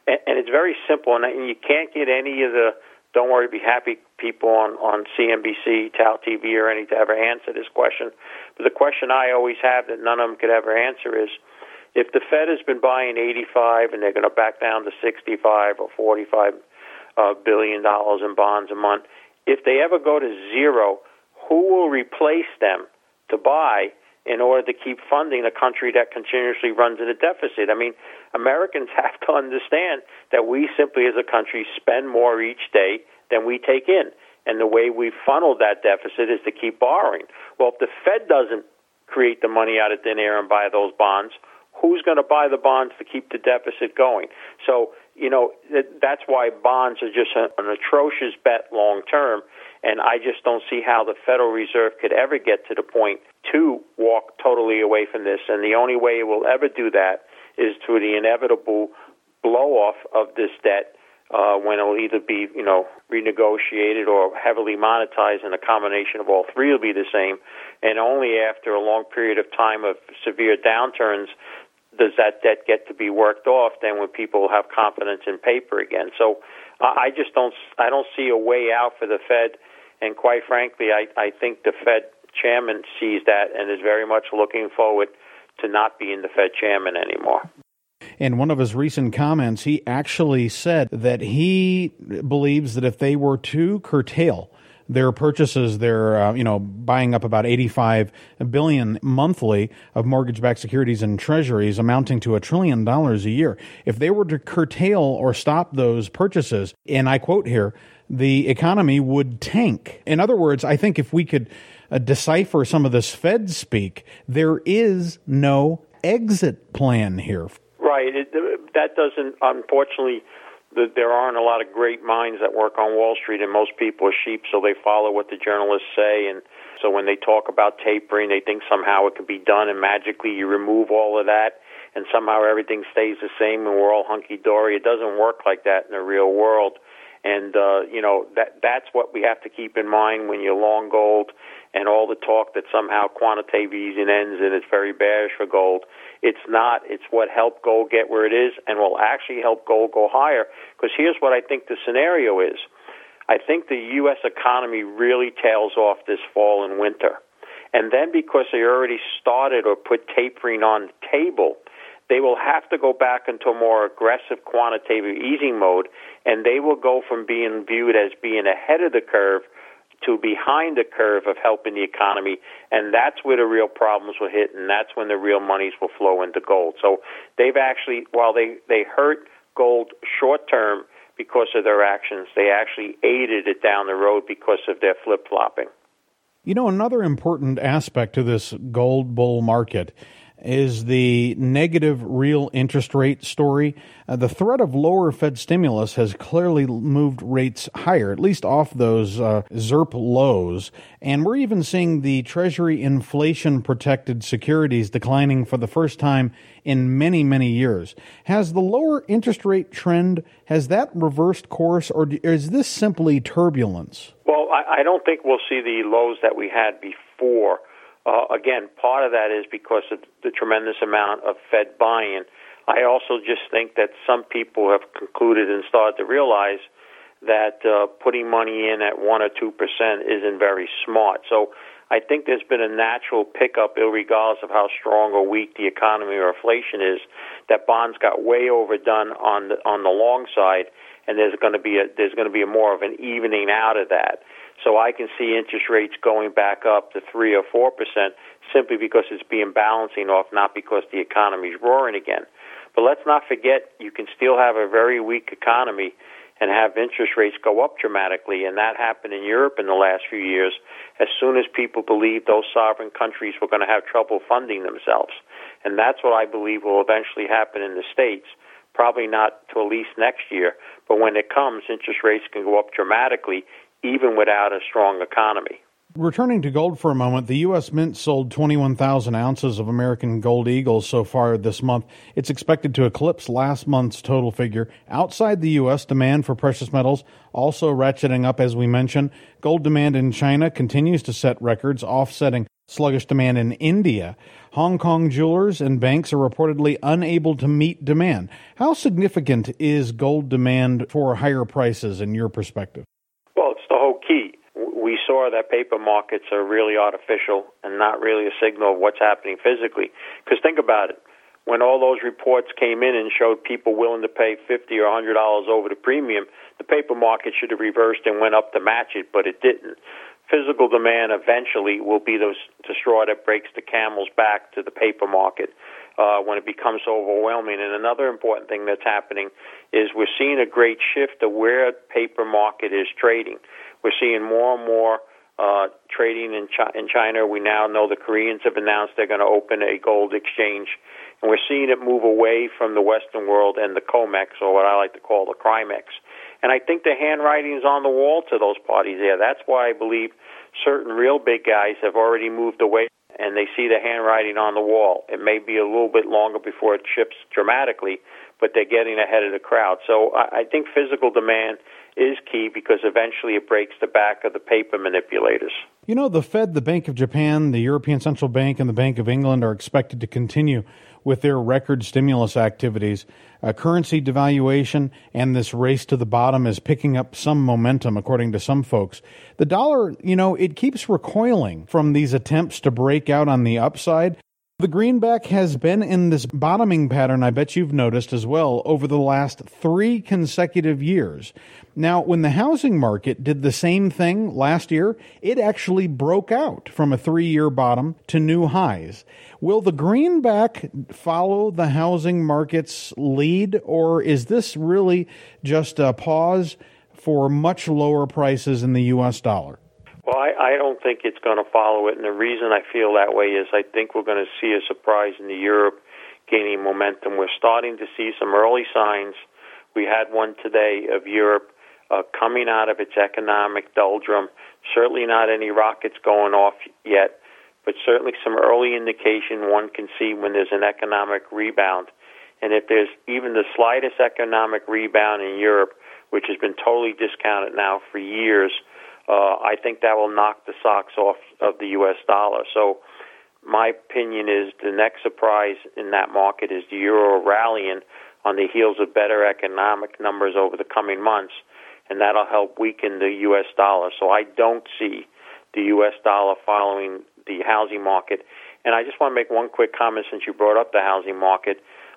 And it's very simple, and you can't get any of the "don't worry, be happy" people on CNBC, TAL TV, or any to ever answer this question. But the question I always have that none of them could ever answer is, if the Fed has been buying 85 and they're going to back down to 65 or 45 billion dollars in bonds a month, if they ever go to zero, who will replace them to buy in order to keep funding a country that continuously runs in a deficit? I mean, Americans have to understand that we simply as a country spend more each day than we take in. And the way we funnel that deficit is to keep borrowing. Well, if the Fed doesn't create the money out of thin air and buy those bonds, who's going to buy the bonds to keep the deficit going? So, that's why bonds are just an atrocious bet long term. And I just don't see how the Federal Reserve could ever get to the point to walk totally away from this. And the only way it will ever do that is through the inevitable blow-off of this debt when it will either be, renegotiated or heavily monetized, and a combination of all three will be the same. And only after a long period of time of severe downturns does that debt get to be worked off, then when people have confidence in paper again. So I don't see a way out for the Fed. And quite frankly, I think the Fed chairman sees that and is very much looking forward to not being the Fed chairman anymore. In one of his recent comments, he actually said that he believes that if they were to curtail their purchases, they're buying up about $85 billion monthly of mortgage-backed securities and treasuries, amounting to $1 trillion a year. If they were to curtail or stop those purchases, and I quote here, the economy would tank. In other words, I think if we could decipher some of this Fed speak, there is no exit plan here. Right. That doesn't, unfortunately, there aren't a lot of great minds that work on Wall Street, and most people are sheep, so they follow what the journalists say. And so when they talk about tapering, they think somehow it can be done, and magically you remove all of that, and somehow everything stays the same, and we're all hunky-dory. It doesn't work like that in the real world. And, that's what we have to keep in mind when you're long gold, and all the talk that somehow quantitative easing ends and it's very bearish for gold. It's not. It's what helped gold get where it is and will actually help gold go higher. Because here's what I think the scenario is. I think the U.S. economy really tails off this fall and winter. And then because they already started or put tapering on the table, they will have to go back into a more aggressive quantitative easing mode, and they will go from being viewed as being ahead of the curve to behind the curve of helping the economy, and that's where the real problems will hit, and that's when the real monies will flow into gold. So they've actually, while they hurt gold short term because of their actions, they actually aided it down the road because of their flip-flopping. Another important aspect to this gold bull market is the negative real interest rate story. The threat of lower Fed stimulus has clearly moved rates higher, at least off those ZIRP lows. And we're even seeing the Treasury inflation-protected securities declining for the first time in many, many years. Has the lower interest rate trend, has that reversed course, or is this simply turbulence? Well, I don't think we'll see the lows that we had before. Again, part of that is because of the tremendous amount of Fed buy-in. I also just think that some people have concluded and started to realize that putting money in at 1 or 2% isn't very smart. So I think there's been a natural pickup, regardless of how strong or weak the economy or inflation is, that bonds got way overdone on the long side, and there's going to be a more of an evening out of that. So I can see interest rates going back up to 3 or 4% simply because it's being balancing off, not because the economy's roaring again. But let's not forget, you can still have a very weak economy and have interest rates go up dramatically, and that happened in Europe in the last few years as soon as people believed those sovereign countries were going to have trouble funding themselves. And that's what I believe will eventually happen in the States. Probably not till at least next year, but when it comes, interest rates can go up dramatically even without a strong economy. Returning to gold for a moment, the U.S. Mint sold 21,000 ounces of American Gold Eagles so far this month. It's expected to eclipse last month's total figure. Outside the U.S., demand for precious metals also ratcheting up, as we mentioned. Gold demand in China continues to set records, offsetting Sluggish demand in India. Hong Kong jewelers and banks are reportedly unable to meet demand. How significant is gold demand for higher prices in your perspective? Well, it's the whole key. We saw that paper markets are really artificial and not really a signal of what's happening physically. Because think about it. When all those reports came in and showed people willing to pay $50 or $100 over the premium, the paper market should have reversed and went up to match it, but it didn't. Physical demand eventually will be the straw that breaks the camel's back to the paper market when it becomes so overwhelming. And another important thing that's happening is we're seeing a great shift of where paper market is trading. We're seeing more and more trading in China. We now know the Koreans have announced they're going to open a gold exchange. And we're seeing it move away from the Western world and the COMEX, or what I like to call the CRIMEX. And I think the handwriting is on the wall to those parties there. That's why I believe certain real big guys have already moved away, and they see the handwriting on the wall. It may be a little bit longer before it shifts dramatically, but they're getting ahead of the crowd. So I think physical demand is key because eventually it breaks the back of the paper manipulators. You know, the Fed, the Bank of Japan, the European Central Bank, and the Bank of England are expected to continue with their record stimulus activities. Currency devaluation and this race to the bottom is picking up some momentum, according to some folks. The dollar, it keeps recoiling from these attempts to break out on the upside. The greenback has been in this bottoming pattern, I bet you've noticed as well, over the last 3 consecutive years. Now, when the housing market did the same thing last year, it actually broke out from a 3-year bottom to new highs. Will the greenback follow the housing market's lead, or is this really just a pause for much lower prices in the U.S. dollar? Well, I don't think it's going to follow it, and the reason I feel that way is I think we're going to see a surprise in Europe gaining momentum. We're starting to see some early signs. We had one today of Europe coming out of its economic doldrum. Certainly not any rockets going off yet, but certainly some early indication one can see when there's an economic rebound. And if there's even the slightest economic rebound in Europe, which has been totally discounted now for years, I think that will knock the socks off of the U.S. dollar. So my opinion is the next surprise in that market is the euro rallying on the heels of better economic numbers over the coming months, and that'll help weaken the U.S. dollar. So I don't see the U.S. dollar following the housing market. And I just want to make one quick comment since you brought up the housing market.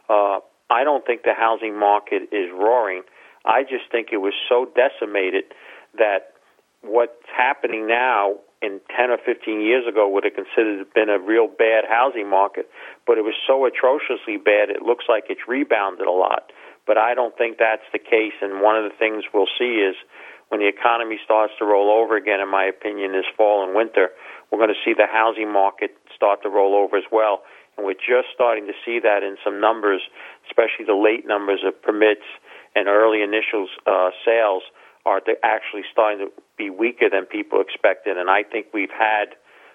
I don't think the housing market is roaring. I just think it was so decimated that what's happening now in 10 or 15 years ago would have considered been a real bad housing market, but it was so atrociously bad it looks like it's rebounded a lot. But I don't think that's the case, and one of the things we'll see is when the economy starts to roll over again, in my opinion, this fall and winter, we're going to see the housing market start to roll over as well. And we're just starting to see that in some numbers, especially the late numbers of permits and early initial sales are actually starting to be weaker than people expected. And I think we've had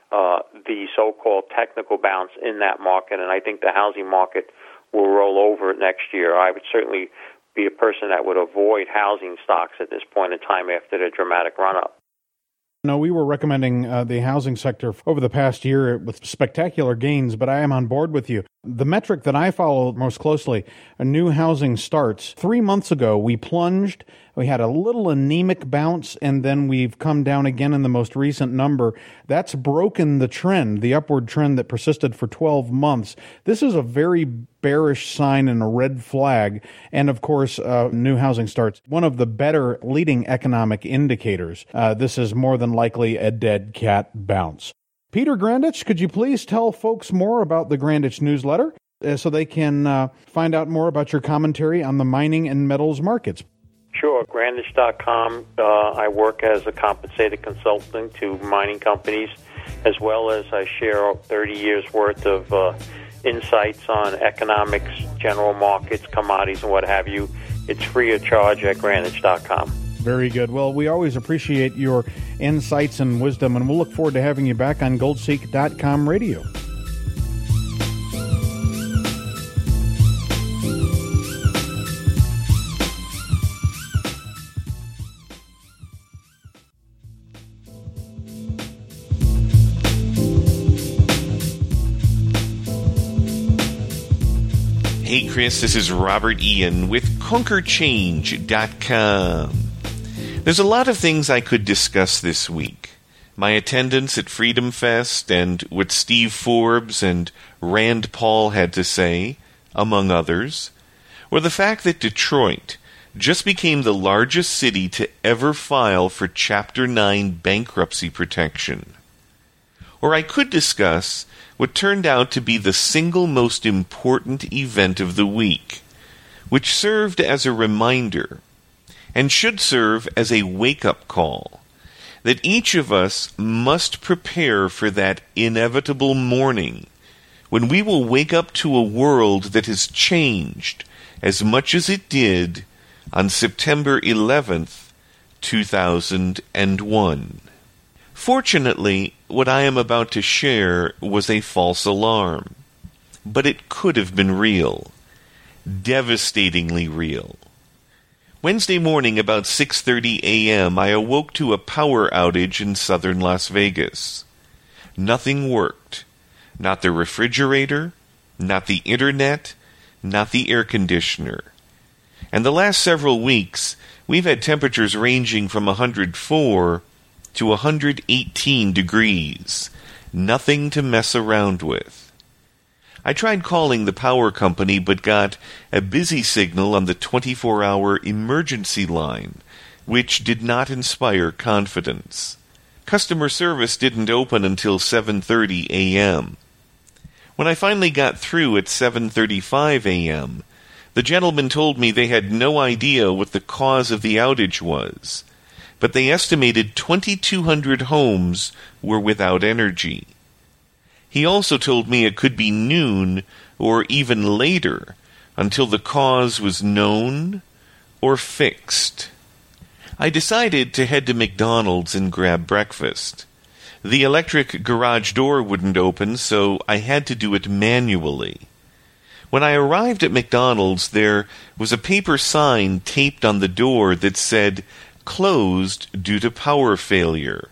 the so-called technical bounce in that market, and I think the housing market will roll over next year. I would certainly be a person that would avoid housing stocks at this point in time after the dramatic run-up. No, we were recommending the housing sector over the past year with spectacular gains, but I am on board with you. The metric that I follow most closely, new housing starts. 3 months ago, we plunged. We had a little anemic bounce, and then we've come down again in the most recent number. That's broken the trend, the upward trend that persisted for 12 months. This is a very bearish sign and a red flag. And of course, new housing starts, one of the better leading economic indicators. This is more than likely a dead cat bounce. Peter Grandich, could you please tell folks more about the Grandich newsletter so they can find out more about your commentary on the mining and metals markets? Sure. Grandich.com. I work as a compensated consultant to mining companies, as well as I share 30 years' worth of insights on economics, general markets, commodities, and what have you. It's free of charge at Grandich.com. Very good. Well, we always appreciate your insights and wisdom, and we'll look forward to having you back on GoldSeek.com radio. Hey Chris, this is Robert Ian with ConquerChange.com. There's a lot of things I could discuss this week. My attendance at Freedom Fest and what Steve Forbes and Rand Paul had to say, among others, or the fact that Detroit just became the largest city to ever file for Chapter 9 bankruptcy protection. Or I could discuss what turned out to be the single most important event of the week, which served as a reminder, and should serve as a wake-up call, that each of us must prepare for that inevitable morning when we will wake up to a world that has changed as much as it did on September 11th, 2001. Fortunately, what I am about to share was a false alarm, but it could have been real. Devastatingly real. Wednesday morning about 6:30 a.m., I awoke to a power outage in southern Las Vegas. Nothing worked. Not the refrigerator, not the internet, not the air conditioner. And the last several weeks, we've had temperatures ranging from 104 to 118 degrees. Nothing to mess around with. I tried calling the power company but got a busy signal on the 24-hour emergency line, which did not inspire confidence. Customer service didn't open until 7:30 a.m. When I finally got through at 7:35 a.m., the gentleman told me they had no idea what the cause of the outage was, but they estimated 2,200 homes were without energy. He also told me it could be noon or even later until the cause was known or fixed. I decided to head to McDonald's and grab breakfast. The electric garage door wouldn't open, so I had to do it manually. When I arrived at McDonald's, there was a paper sign taped on the door that said, "Closed due to power failure."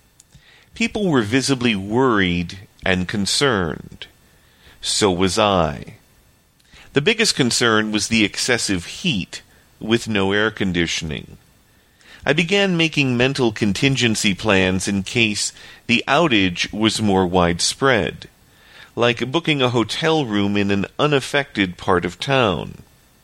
People were visibly worried and concerned. So was I. The biggest concern was the excessive heat with no air conditioning. I began making mental contingency plans in case the outage was more widespread, like booking a hotel room in an unaffected part of town.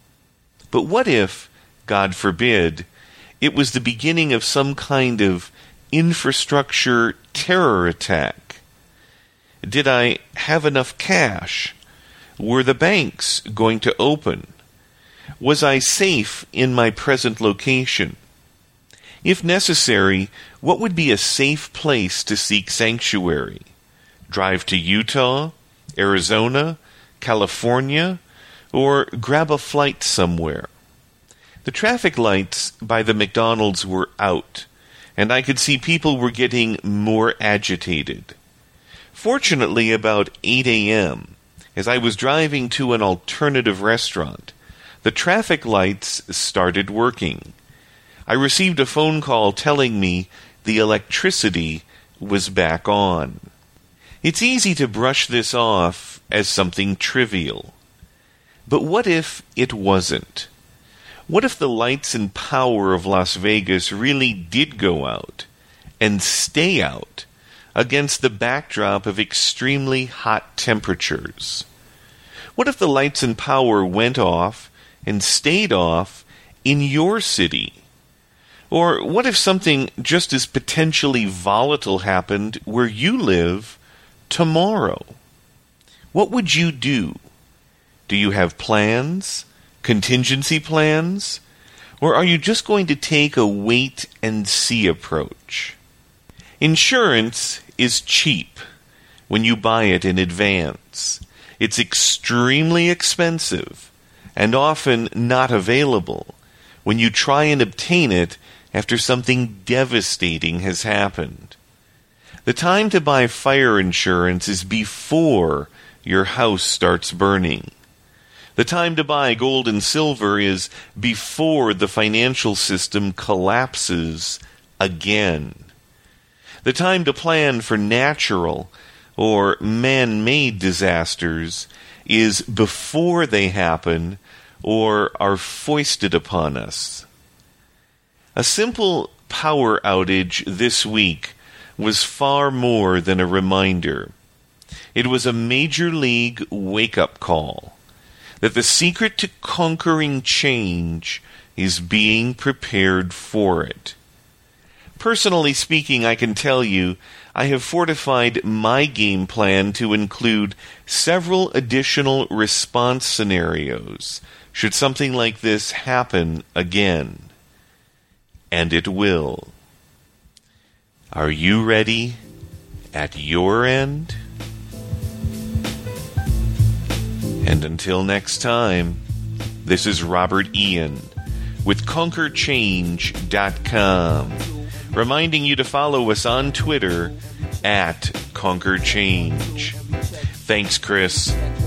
But what if, God forbid, it was the beginning of some kind of infrastructure terror attack? Did I have enough cash? Were the banks going to open? Was I safe in my present location? If necessary, what would be a safe place to seek sanctuary? Drive to Utah, Arizona, California, or grab a flight somewhere? The traffic lights by the McDonald's were out, and I could see people were getting more agitated. Fortunately, about 8 a.m., as I was driving to an alternative restaurant, the traffic lights started working. I received a phone call telling me the electricity was back on. It's easy to brush this off as something trivial. But what if it wasn't? What if the lights and power of Las Vegas really did go out and stay out against the backdrop of extremely hot temperatures? What if the lights and power went off and stayed off in your city? Or what if something just as potentially volatile happened where you live tomorrow? What would you do? Do you have plans? Contingency plans? Or are you just going to take a wait-and-see approach? Insurance is cheap when you buy it in advance. It's extremely expensive and often not available when you try and obtain it after something devastating has happened. The time to buy fire insurance is before your house starts burning. The time to buy gold and silver is before the financial system collapses again. The time to plan for natural or man-made disasters is before they happen or are foisted upon us. A simple power outage this week was far more than a reminder. It was a major league wake-up call that the secret to conquering change is being prepared for it. Personally speaking, I can tell you, I have fortified my game plan to include several additional response scenarios should something like this happen again. And it will. Are you ready at your end? And until next time, this is Robert Ian with ConquerChange.com, reminding you to follow us on Twitter at ConquerChange. Thanks, Chris.